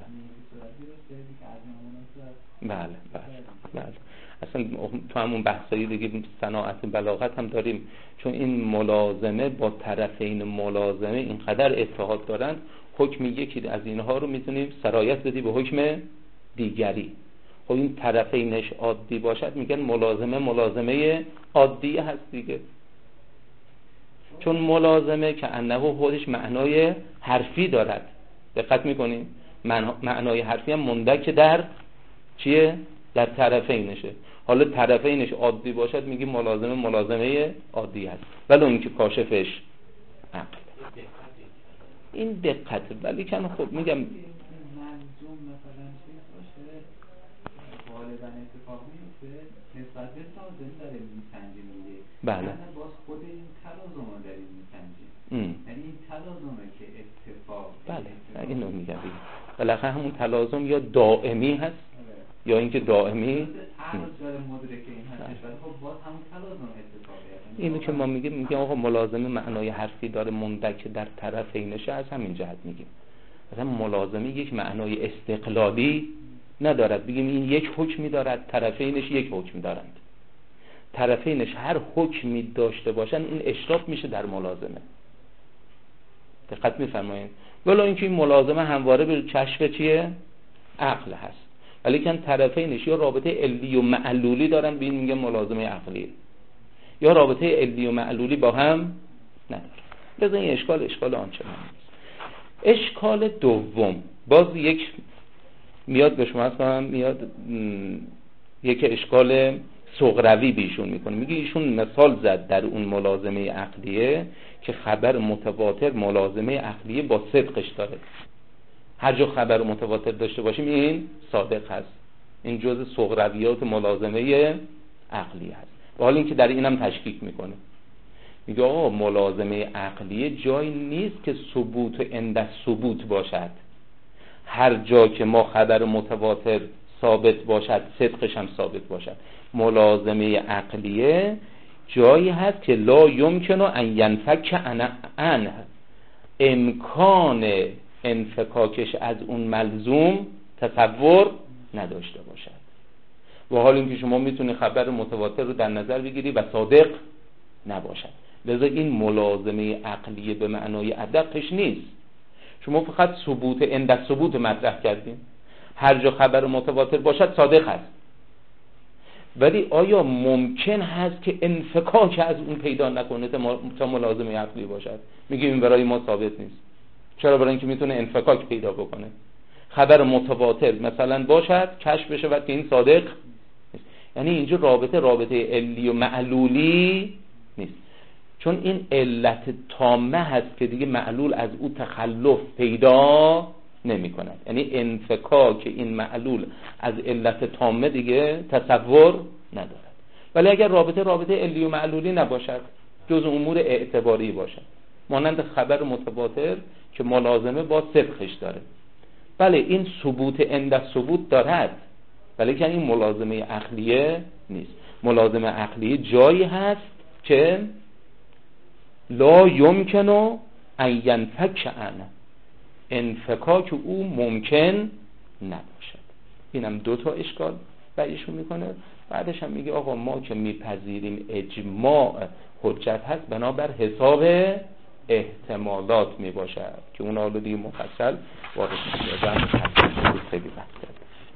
بله بله بله. اصلا تو همون بحثایی دیگه صناعت بلاغت هم داریم، چون این ملازمه با طرفین ملازمه اینقدر اتحاد دارن، حکم یکی از اینها رو میتونیم سرایت بدی به حکم دیگری. خب این طرفینش عادی باشد میگن ملازمه ملازمه عادی هست دیگه، چون ملازمه که انه خودش معنای حرفی دارد. دقت میکنیم معنای حرفی هم مندک در چیه؟ در طرفینشه. حالا طرفینش عادی باشد میگیم ملازمه ملازمه عادی هست، ولی اون که کاشفش عقل. این دقت. ولی کن خب میگم منظوم مثلا چیز باشه غالبا اتفاق میفته نسبت به تازه داره میسنجیم دیگه. بله. باز خود این تلازم رو داریم میسنجیم، یعنی این تلازمه که اتفاق. بله اینو میگم دیگه. بالاخره همون تلازم یا دائمی هست یا اینکه دائمی عرض داره مدرک این هستش، ولی خب باز همون تلازم اتفاقی هست. اینو که ما میگیم میگیم آقا ملازمه معنای حرفی داره مندک در طرفینشه، از همین جهت میگیم. مثلا ملازمه یک معنای استقلالی ندارد بگیم این یک حکمی دارد طرفینش یک حکم دارند. طرفینش هر حکمی داشته باشن این اشراف میشه در ملازمه. دقت میفرمایید؟ ولی اینکه این ملازمه همواره به کشف چیه؟ عقل هست، ولی که طرفینش یا رابطه علی و معلولی دارن، به این میگه ملازمه عقلیه، یا رابطه علی و معلولی با هم نداره. لذا این اشکال اشکال آنچنانی نیست. اشکال دوم باز یک میاد به شما هستم، میاد یک اشکال صغروی بیشون میکنه. میگه ایشون مثال زد در اون ملازمه عقلیه که خبر متواتر ملازمه عقلیه با صدقش داره. هر جا خبر متواتر داشته باشیم این صادق هست. این جزء صغرویات ملازمه عقلیه هست. و حالا اینکه در اینم تشکیک میکنه، میگه آقا ملازمه عقلیه جایی نیست که ثبوت و عند ثبوت باشد. هر جا که ما خبر متواتر ثابت باشد صدقش هم ثابت باشد. ملازمه عقلیه جایی هست که لا یمکن ان ینفک عنه، امکان انفکاکش از اون ملزوم تصور نداشته باشد. و حال اینکه شما میتونی خبر متواتر رو در نظر بگیری و صادق نباشد. لذا این ملازمه عقلیه به معنای ادقش نیست. شما فقط ثبوت عند ثبوت مطرح کردیم، هر جا خبر متواتر باشد صادق هست. ولی آیا ممکن هست که انفکاک از اون پیدا نکنه تا ملازمه عقلی باشد؟ میگیم این برای ما ثابت نیست. چرا؟ برای اینکه میتونه انفکاک پیدا بکنه. خبر متواتر مثلا باشد کشف بشه و که این صادق نیست. یعنی اینجا رابطه رابطه علی و معلولی نیست، چون این علت تامه هست که دیگه معلول از او تخلف پیدا نمی کند. یعنی انفکاک این معلول از علت تامه دیگه تصور ندارد. ولی اگر رابطه رابطه علی و معلولی نباشد، جز امور اعتباری باشد، مانند خبر متواتر که ملازمه با صدقش داره، بله این ثبوت عند ثبوت دارد، ولی که این ملازمه عقلیه نیست. ملازمه عقلیه جایی هست که لا یمکن ان ینفک عنه، انفکاک او ممکن نباشد. اینم دو تا اشکال و ایشون میکنه. بعدش هم میگه آقا ما که میپذیریم اجماع حجت هست بنابر حساب احتمالات میباشد که اون حالا دیگه مفصل وارد میشه. خیلی بحث کرد.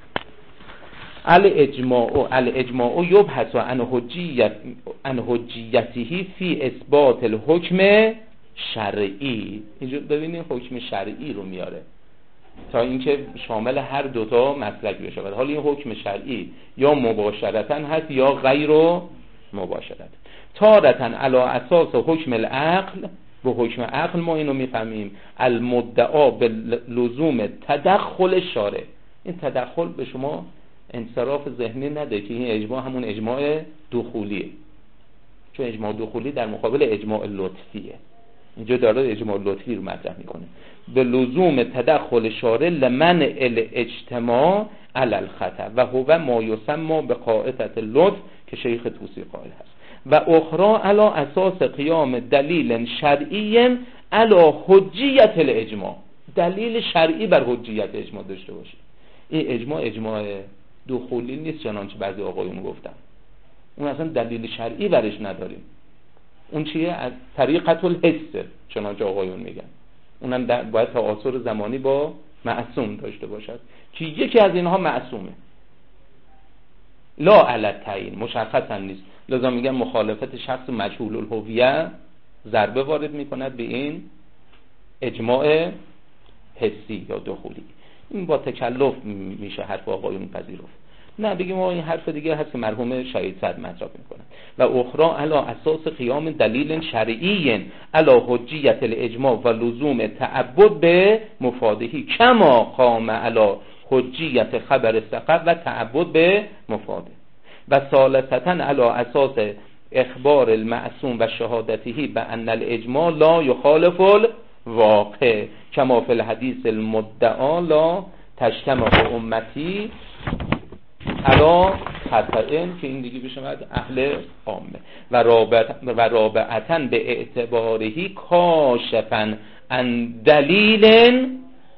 الاجماع الاجماع یبحث عن حجیت عن حجیته فی اثبات الحکم شرعی. اینجا ببینید حکم شرعی رو میاره تا اینکه شامل هر دوتا مسلک بشه. حالا این حکم شرعی یا مباشرتا هست یا غیر مباشرت. تارتا علی اساس حکم العقل، به حکم عقل ما اینو میفهمیم المدعا به لزوم تدخل شارع. این تدخل به شما انصراف ذهنی نده که این اجماع همون اجماع دخولیه، چون اجماع دخولی در مقابل اجماع لطفیه. اینجا داره اجماع لطفی رو مطرح میکنه. به لزوم تدخل شارع لمنع الاجتماع علی الخطا و هو ما یسمى به قاعده اللطف که شیخ طوسی قائل هست. و اخرى علی اساس قیام دلیل شرعی علی حجیت الاجماع، دلیل شرعی بر حجیت اجماع داشته باشه. این اجماع اجماع دخولی نیست چنانچه بعضی آقایون گفتن، اون اصلا دلیل شرعی برش نداریم. اون چیه؟ از طریقت الحس چنانچه آقایون میگن. اونم باید تعاصر زمانی با معصوم داشته باشد که یکی از اینها معصومه، لا علی تعیین، مشخصا نیست. لذا میگن مخالفت شخص مجهول الهویه ضربه وارد میکند به این اجماع حسی یا دخولی. این با تکلف میشه حرف آقایون پذیرفت. نه بگیم ما این حرف دیگه هست که مرحوم شهید صدر مطرح میکنه. و اخرى علی اساس قیام دلیل شرعی علی حجیت الاجماع و لزوم تعبد به مفادهی کما قام علی حجیت خبر ثقه و تعبد به مفاده. و ثالثتا علی اساس اخبار المعصوم و شهادته به ان الاجماع لا یخالف الواقع کما فی الحدیث المدعا لا تجتمع امتی علا خطئن، که این دیگه بشمد اهل عامه. و رابط و رابعتن به اعتبارهی کاشفن ان دلیل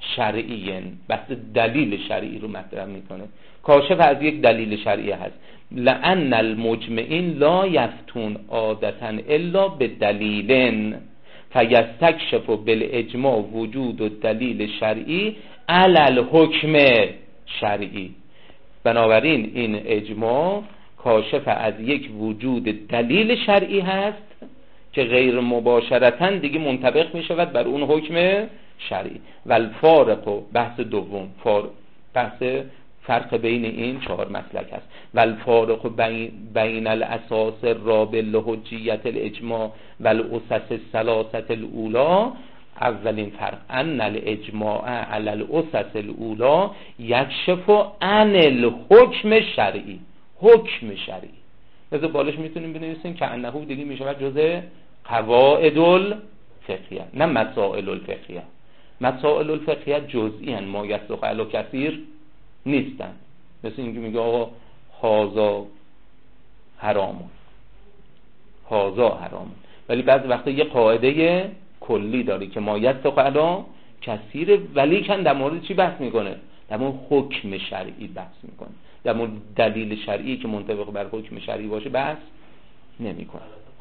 شرعی، بحث دلیل شرعی رو مطرح میکنه. کاشف از یک دلیل شرعی هست. لأن المجمعین لا یفتون عادتا الا بدلیل فیستکشف بالاجماع وجود و دلیل شرعی علی الحکم شرعی. بنابراین این اجماع کاشف از یک وجود دلیل شرعی هست که غیر مباشرتاً دیگه منطبق می شود بر اون حکم شرعی. و الفارق، بحث دوم، بحث فرق بین این چهار مسلک است. و الفارق بین, بین الاساس الرابع لحجیت الاجماع و الاسس الثلاثه الاولی. اولین فرق ان الاجماع علی الاسس الاولی یکشف عن الحکم شرعی. حکم شرعی مثل بالش میتونیم بنویسیم که انه دیگه میشه جزء قواعد الفقهیه، نه مسائل الفقهیه. مسائل الفقهیه جزئی ان، ما یسلخ علی کثیر نیستن. مثل اینکه میگه آقا هازا حرام، هازا حرام، ولی بعضی وقتا یه قاعده کلی داره که ما یسلخ علی کثیر، ولی کن در مورد چی بحث میکنه؟ در مورد حکم شرعی بحث میکنه، در مورد دلیل شرعی که منطبق بر حکم شرعی باشه بحث نمیکنه.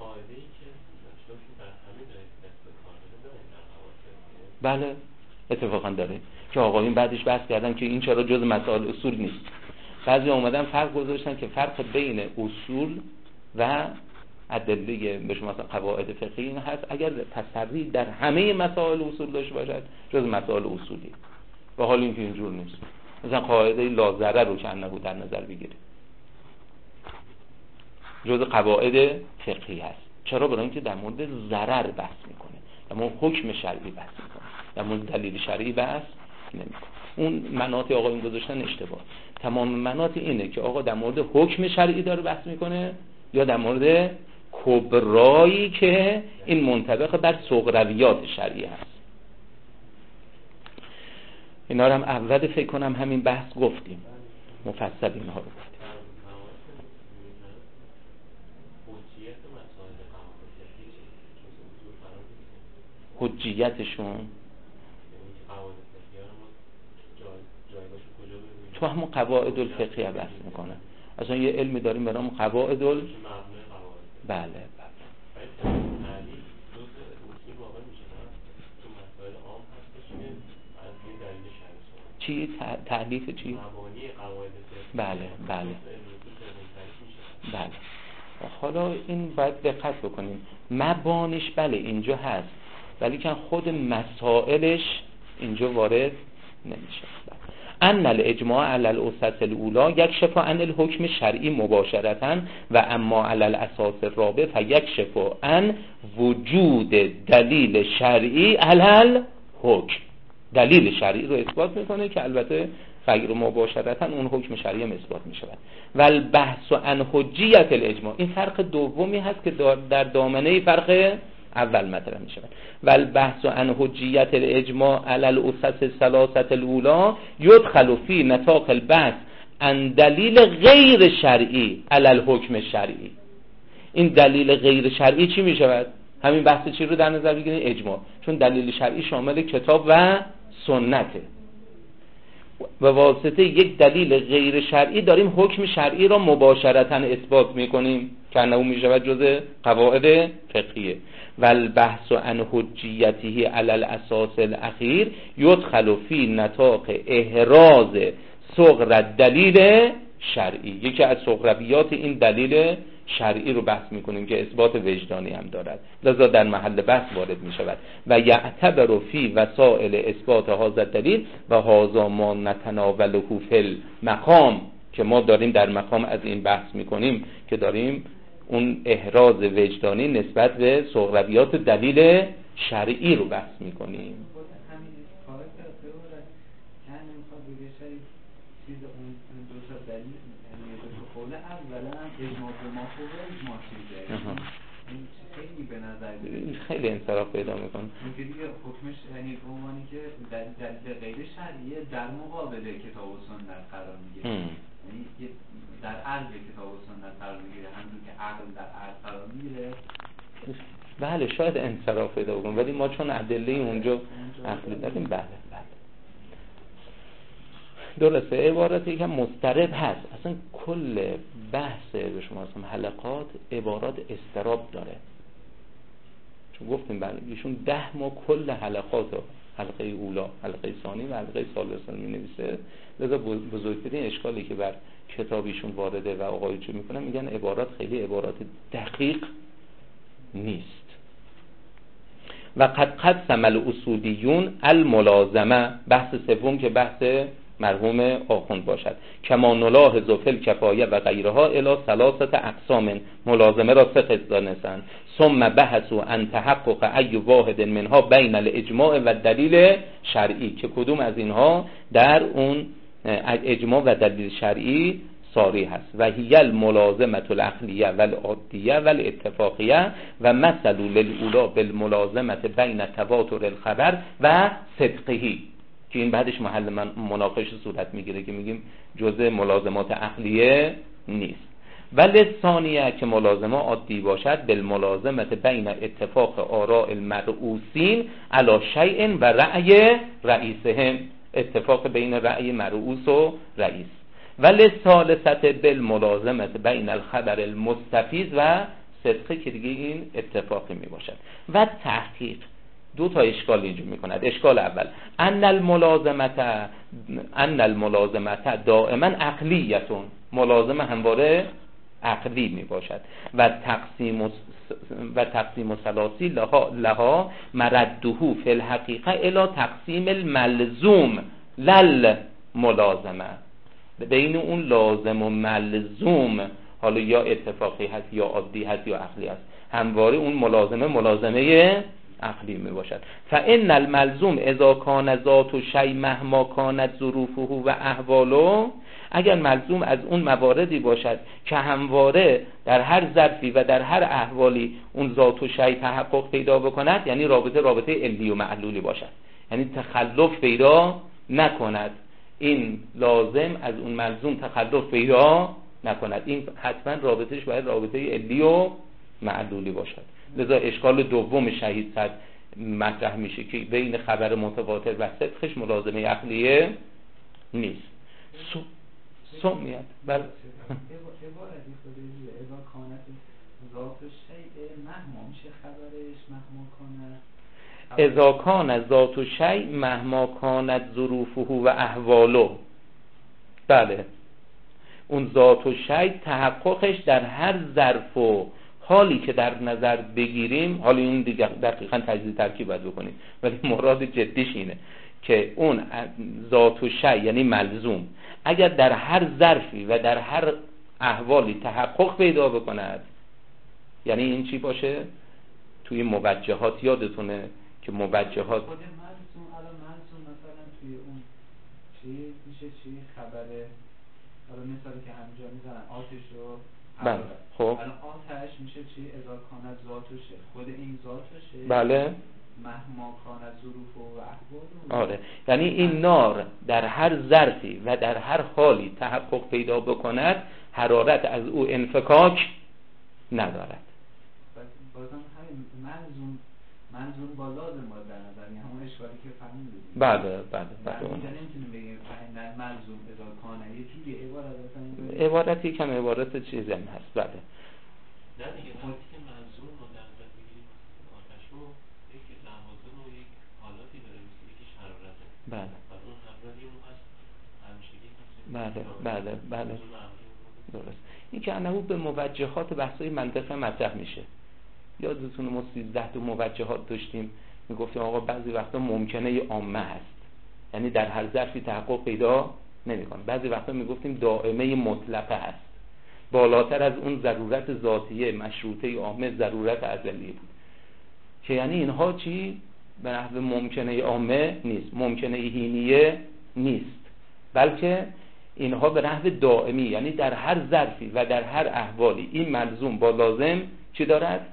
بله اتفاقا داره که آقایون بعدش بحث کردن که این چرا جز مسائل اصول نیست. بعضی اومدن فرق گذاشتن که فرق بین اصول و ادله به شما مثلا قواعد فقهی این هست اگر تصریح در همه مسائل اصول داشته باشد جز مسائل اصولی، و حال این که اینجور نیست. مثلا قاعده لا ضرر رو چند نبود در نظر بگیره جز قواعد فقهی هست. چرا؟ برای اینکه در مورد ضرر بحث میکنه، در مورد حکم شرعی بحث میکنه، در مورد دلیل شرعی بحث نمیکنه. اون مناط آقا این گذاشتن اشتباه. تمام مناط اینه که آقا در مورد حکم شرعی داره بحث میکنه یا در مورد کبرایی که این منطبق بر صغرویات شرعی هست. اینا رو هم اول فکر کنم همین بحث گفتیم، مفصل اینها رو گفتیم. حجیتشون تو همون قواعد الفقهیه بحث میکنه. اصلا یه علمی داریم به نام قواعد ال بله بله چی تعلیف چی؟ بله بله بله. حالا این باید دقت بکنیم. مبانیش بله اینجا هست ولی که خود مسائلش اینجا وارد نمیشه. ان الاجماع علی الاسس الاولی یکشف عن الحکم شرعی مباشرتا و اما علی الاساس الرابع فیکشف عن وجود دلیل شرعی علی الحکم. دلیل شرعی رو اثبات میکنه که البته غیر مباشرتا اون حکم شرعی هم اثبات میشود. و البحث عن حجیت الاجماع، این فرق دومی هست که در دامنه فرق اول مطرح می شود. و البحث عن حجیت الاجماع علی الاسس الثلاثه الاولی یدخل فی نطاق البحث عن دلیل غیر شرعی علی الحکم شرعی. این دلیل غیر شرعی چی می شود؟ همین بحث چی رو در نظر بگیرید؟ اجماع. چون دلیل شرعی شامل کتاب و سنته. به واسطه یک دلیل غیر شرعی داریم حکم شرعی را مباشرتا اثبات میکنیم که انه میشود جزء قواعد فقهیه. و البحث عن حجیته علی الاساس الاخیر یدخل فی نطاق احراز صغر دلیل شرعی. یکی از صغرویات این دلیل شرعی رو بحث میکنیم که اثبات وجدانی هم دارد، لذا در محل بحث وارد میشود. و یعتبر فی وسائل اثبات هذا دلیل و هذا ما نتناوله فی المقام، که ما داریم در مقام از این بحث میکنیم که داریم اون احراز وجدانی نسبت به صغرویات دلیل شرعی رو بحث میکنیم. خیلی انصراف پیدا میکنه. اینکه دیگه حکمش یعنی عنوانی که در دلیل غیر شرعیه در مقابل کتاب و سنت قرار میگیره. یعنی در عرض کتاب و سنت قرار میگیره، همون که عقل در عرض قرار میگیره. بله شاید انصراف پیدا بکنه، ولی ما چون ادله اونجا عقلی داریم. بله بله درسته، عبارتی که مضطرب هست. اصلا کل بحث به شما اصلا حلقات عبارات استراب داره، چون گفتیم بله ایشون ده ماه کل حلقات رو، حلقه اولا، حلقه ثانی و حلقه ثالثه می نویسه. لذا بزرگترین اشکالی که بر کتابیشون وارده و آقای چه میکنن، میگن عبارات خیلی عبارات دقیق نیست. و قد قسم الاصولیون الملازمه، بحث سوم که بحث مرحوم آخوند باشد، کما نلاحظ فی الکفایه و غیرها الی ثلاثه اقسام، ملازمه را سه قسم دانستند. ثم بحثوا عن تحقق ای واحد منها بین الاجماع و دلیل شرعی، که کدوم از اینها در اون اجماع و دلیل شرعی صاری هست. و هی الملازمه العقلیه و العادیه و الاتفاقیه و مثل للأولی بالملازمه بین تواتر الخبر و صدقه، که این بعدش محل مناقشه صورت میگیره که میگیم جزء ملازمات عقلیه نیست. ولی ثانیه که ملازمه عادی باشد، بالملازمه بین اتفاق آراء المرؤوسین علی شیء و رأی رئیسهم، اتفاق بین رأی مرؤوس و رئیس. ولی ثالثه بالملازمه بین الخبر المستفیض و صدقه، که دیگه این اتفاقی می باشد. و تحقیق دو تا اشکال اینجا می کند. اشکال اول ان الملازمه ان الملازمه دائما عقلیتون، ملازمه همواره عقلی می باشد. و تقسیم و تقسیم ثلاثی لها لها مرده فی الحقیقه الی تقسیم الملزوم لل ملازمه، بین اون لازم و ملزوم، حالا یا اتفاقی هست یا عادی هست یا عقلی هست، همواره اون ملازمه ملازمه عقلی می باشد. فان الملزوم اذا کان ذات شیء مهما کانت ظروفه و احواله، اگر ملزوم از اون مواردی باشد که همواره در هر ظرفی و در هر احوالی اون ذات و شیء تحقق پیدا بکند، یعنی رابطه رابطه علی و معلولی باشد، یعنی تخلف پیدا نکند، این لازم از اون ملزوم تخلف پیدا نکند، این حتما رابطهش باید رابطه علی و معلولی باشد. لذا اشکال دوم شهید صد مطرح میشه که بین خبر متواتر و صدقش ملازمه عقلیه نیست. سمیت بل عبارتی خودی اذا کانت ذات شیء مهما، میشه خبرش مهما کانت، اذا کان ذات شیء مهما کانت ظروفه و احواله. بله، اون ذات و شیء تحققش در هر ظرف و حالی که در نظر بگیریم، حالا این دیگه دقیقاً تجزیه ترکیب باید بکنیم، ولی مراد جدیش اینه که اون ذات و شیء یعنی ملزوم اگر در هر ظرفی و در هر احوالی تحقق پیدا بکند، یعنی این چی باشه؟ توی موجهات یادتونه که موجهات خود ملزوم الان ملزوم مثلا توی اون چی میشه چی خبره، حالا مثالی که همجا میزنن آتش رو، بله خب الان آتش میشه چی؟ اذا کانت ذاتشه، خود این ذاتشه، بله مهما کانت ظروف و احوال. آره، یعنی این نار در هر ظرفی و در هر حالی تحقق پیدا بکند، حرارت از او انفکاک ندارد. بازم همین منظوم منظوم با لازم باید در نظر، یعنی همون اشکالی که فهمیدیم. بله بله بله. اینجا نمیتونیم بگیم نه منظوم اذا کانه، یه جوری عبارت اصلا عبارتی کم عبارت چیزی هم هست. بله نه دیگه وقتی که منظور رو در نظر بگیریم آتش رو یک لوازم و یک حالاتی داره، مثل یکیش حرارته. بله و اون حرارتی اون هست همیشگی هست. بله بله بله درست. این که انهو به موجهات بحثای منطقه مطرح میشه. یادتونه ما سیزده تا موجهات داشتیم، میگفتیم آقا بعضی وقتا ممکنه عامه هست، یعنی در هر ظرفی تحقق پیدا نمیکنه. بعضی وقتا میگفتیم دائمه مطلقه هست، بالاتر از اون ضرورت ذاتیه مشروطه عامه ضرورت ازلی بود، که یعنی اینها چی؟ به نحو ممکنه عامه نیست، ممکنه هینیه نیست، بلکه اینها به نحو دائمی، یعنی در هر ظرفی و در هر احوالی این ملزوم با لازم چی دارد؟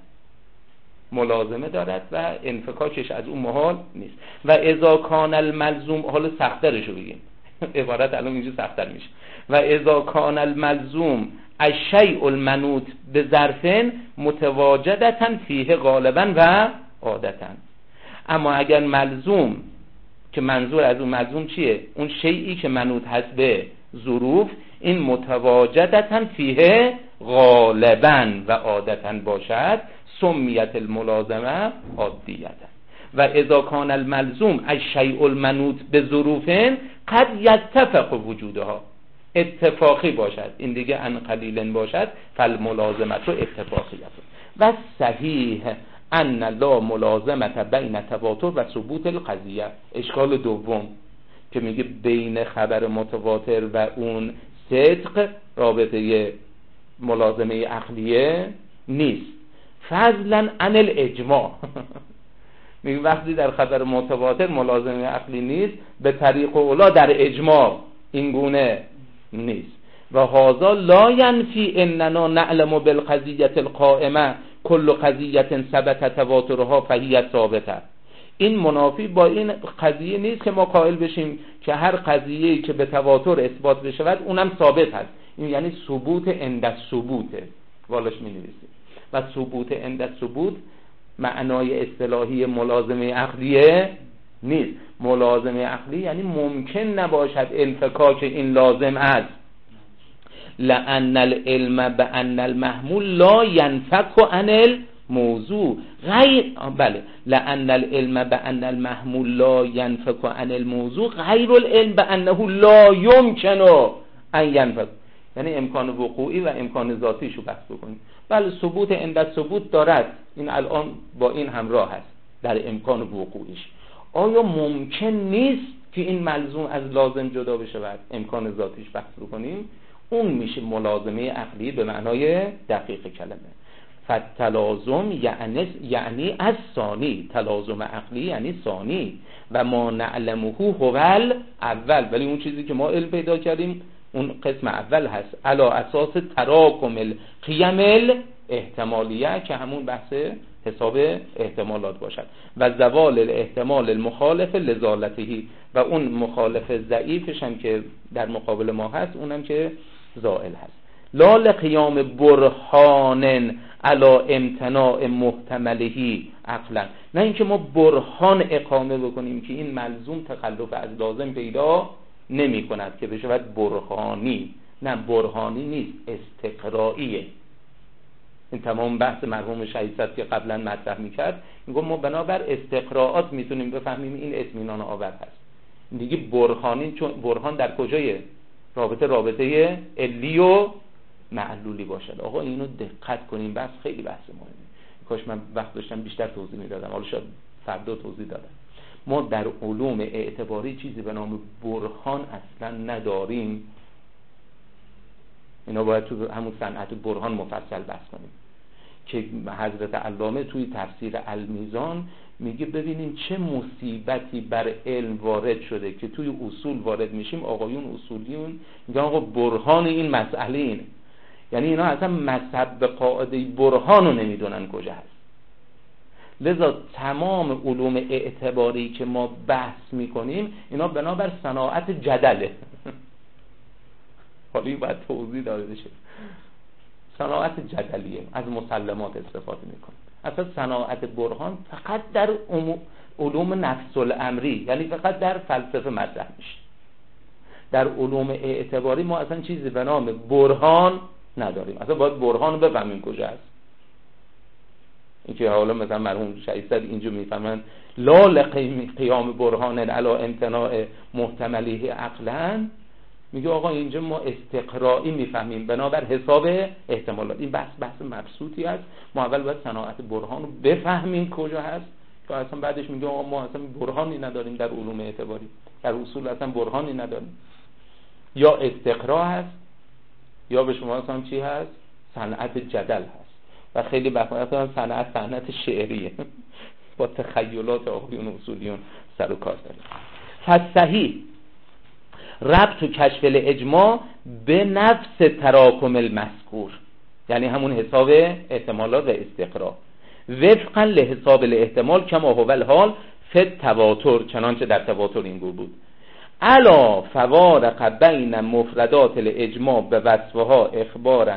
ملازمه دارد و انفکاکش از اون محال نیست. و اذا کان الملزوم، حالا سخت‌ترشو بگیم عبارت الان اینجا سخت‌تر میشه، و اذا کان الملزوم الشیء المنوط به ظرفن متواجدتا فیه غالبا و عادتا، اما اگر ملزوم که منظور از اون ملزوم چیه؟ اون شیئی که منوط هست به ظروف، این متواجدتاً فیه غالباً و عادتاً باشد، سمیت الملازمه عادیتاً. و اذا کان الملزوم الشیء المنوط به ظروف قد یتفق وجودها، اتفاقی باشد، این دیگه ان قلیلا باشد، فالملازمت رو اتفاقیت. و صحیح ان لا ملازمت بین تواتر و ثبوت القضیه. اشکال دوم که میگه بین خبر متواتر و اون صدق رابطه ملازمه عقلیه نیست، فضلا عن الاجماع. میگه وقتی در خبر متواتر ملازمه عقلی نیست، به طریق اولا در اجماع این گونه نیست. و هذا لا ینفی اننا نعلم بالقضیه القائمه کل قضیه ثبت تواترها فهی ثابته. این منافی با این قضیه نیست که ما قائل بشیم که هر قضیه‌ای که به تواتر اثبات بشود اونم ثابت هست. این یعنی ثبوت عند ثبوته، والاش می‌نویسیم. و ثبوت عند ثبوت معنای اصطلاحی ملازمه عقلیه نیست. ملازمه عقلی یعنی ممکن نباشد انفکاک این لازم است. لأن العلم بأن المحمول لا ينفك عن الموضوع غیر بله لأن العلم بأن المحمول لا ينفك عن الموضوع غیر العلم بأنه لا يمكن ان ينفك. یعنی امکان وقوعی و امکان ذاتیش رو بحث بکنیم. بله ثبوت عند ثبوت دارد، این الان با این همراه هست در امکان وقوعیش. آیا ممکن نیست که این ملزوم از لازم جدا بشه و امکان ذاتیش بحث بکنیم؟ اون میشه ملازمه عقلی به معنای دقیق کلمه. فتلازم یعنی یعنی از ثانی، تلازم عقلی یعنی ثانی. و ما نعلمه هو اول، ولی اون چیزی که ما علم پیدا کردیم اون قسم اول هست، علی اساس تراکم القیم الاحتمالیه که همون بحث حساب احتمالات باشد. و زوال الاحتمال المخالف لزالتهی، و اون مخالف ضعیفش هم که در مقابل ما هست اونم که زائل هست. لا لقیام برهان علی امتناع محتملهی عقلا، نه اینکه ما برهان اقامه بکنیم که این ملزوم تخلف از لازم پیدا نمی کند که بشود برهانی. نه برهانی نیست، استقرائیه. این تمام بحث مرحوم شهیدزاده که قبلا مطرح میکرد، میگم ما بنابر استقراءات میتونیم بفهمیم این اطمینان آور هست. دیگه برهانی، چون برهان در کجایه؟ رابطه رابطه علی و معلولی باشد. آقا اینو دقت کنیم، بحث خیلی بحث مهمه. کاش من وقت داشتم بیشتر توضیح میدادم، حالا شاید فردا توضیح دادم. ما در علوم اعتباری چیزی به نام برهان اصلا نداریم. اینا باید تو همون صنعت برهان مفصل بحث کنیم که حضرت علامه توی تفسیر المیزان میگه ببینین چه مصیبتی بر علم وارد شده که توی اصول وارد میشیم، آقایون اصولیون میگن آقا برهان این مسئله اینه. یعنی اینا اصلا مذهب به قاعده برهان رو نمیدونن کجا هست. لذا تمام علوم اعتباری که ما بحث میکنیم اینا بنابر صناعت جدله. حالا این باید توضیح داده بشه. صناعت جدلیه، از مسلمات استفاده میکنیم. اصلا صناعت برهان فقط در علوم نفس الامری، یعنی فقط در فلسفه مطرح میشه. در علوم اعتباری ما اصلا چیزی به نام برهان نداریم. اصلا باید برهان رو بفهمیم کجا هست. این که حالا مثلا مرحوم شهیدزاده اینجا میفهمن لا لقیام برهان علی امتناع محتملیه عقلا، میگه آقا اینجا ما استقرائی میفهمیم بنابر حساب احتمالات. این بحث بحث مبسوطی است. ما اول باید صناعت برهان رو بفهمیم کجا هست که اصلا بعدش میگه آقا ما اصلا برهانی نداریم در علوم اعتباری، در اصول اصلا برهانی نداریم. یا استقرا هست یا به شما اصلا چی هست؟ صنعت جدل هست. و خیلی بخاطر صنعت صنعت شعریه با تخیلات آقایون اصولیون سر و کار داره. فصحیح ربط و کشف الاجماع به نفس تراکم المذکور، یعنی همون حساب احتمالات و استقرا، وفقا لحساب الاحتمال کما هو الحال فی تواتر، چنانچه در تواتر این گونه بود. الا فوارق بین مفردات الاجماع به وصفها اخبارا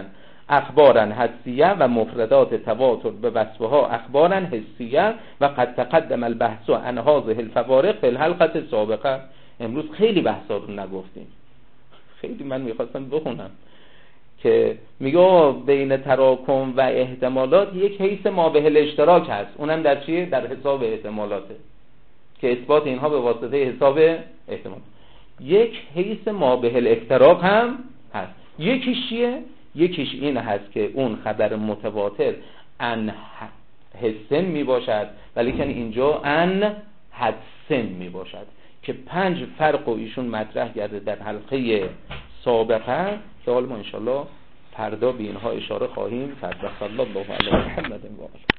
اخبارا حسیه و مفردات تواتر به وصفها اخبارا حسیه و قد تقدم البحث عن هذه الفوارق فی الحلقه سابقه. امروز خیلی بحثا رو نگفتیم، خیلی من میخواستم بخونم که میگه بین تراکم و احتمالات یک حیث ما به الاشتراک هست، اونم در چیه؟ در حساب احتمالاته که اثبات اینها به واسطه حساب احتمال. یک حیث ما به الافتراق هم هست. یکیش چیه؟ یکیش این هست که اون خبر متواتر ان حسن می باشد ولیکن اینجا ان حدسن می باشد که پنج فرق و ایشون مطرح کرده در حلقه سابقه که حالا ما انشالله فردا به اینها اشاره خواهیم کرد. صلی الله علیه و محمد و آله.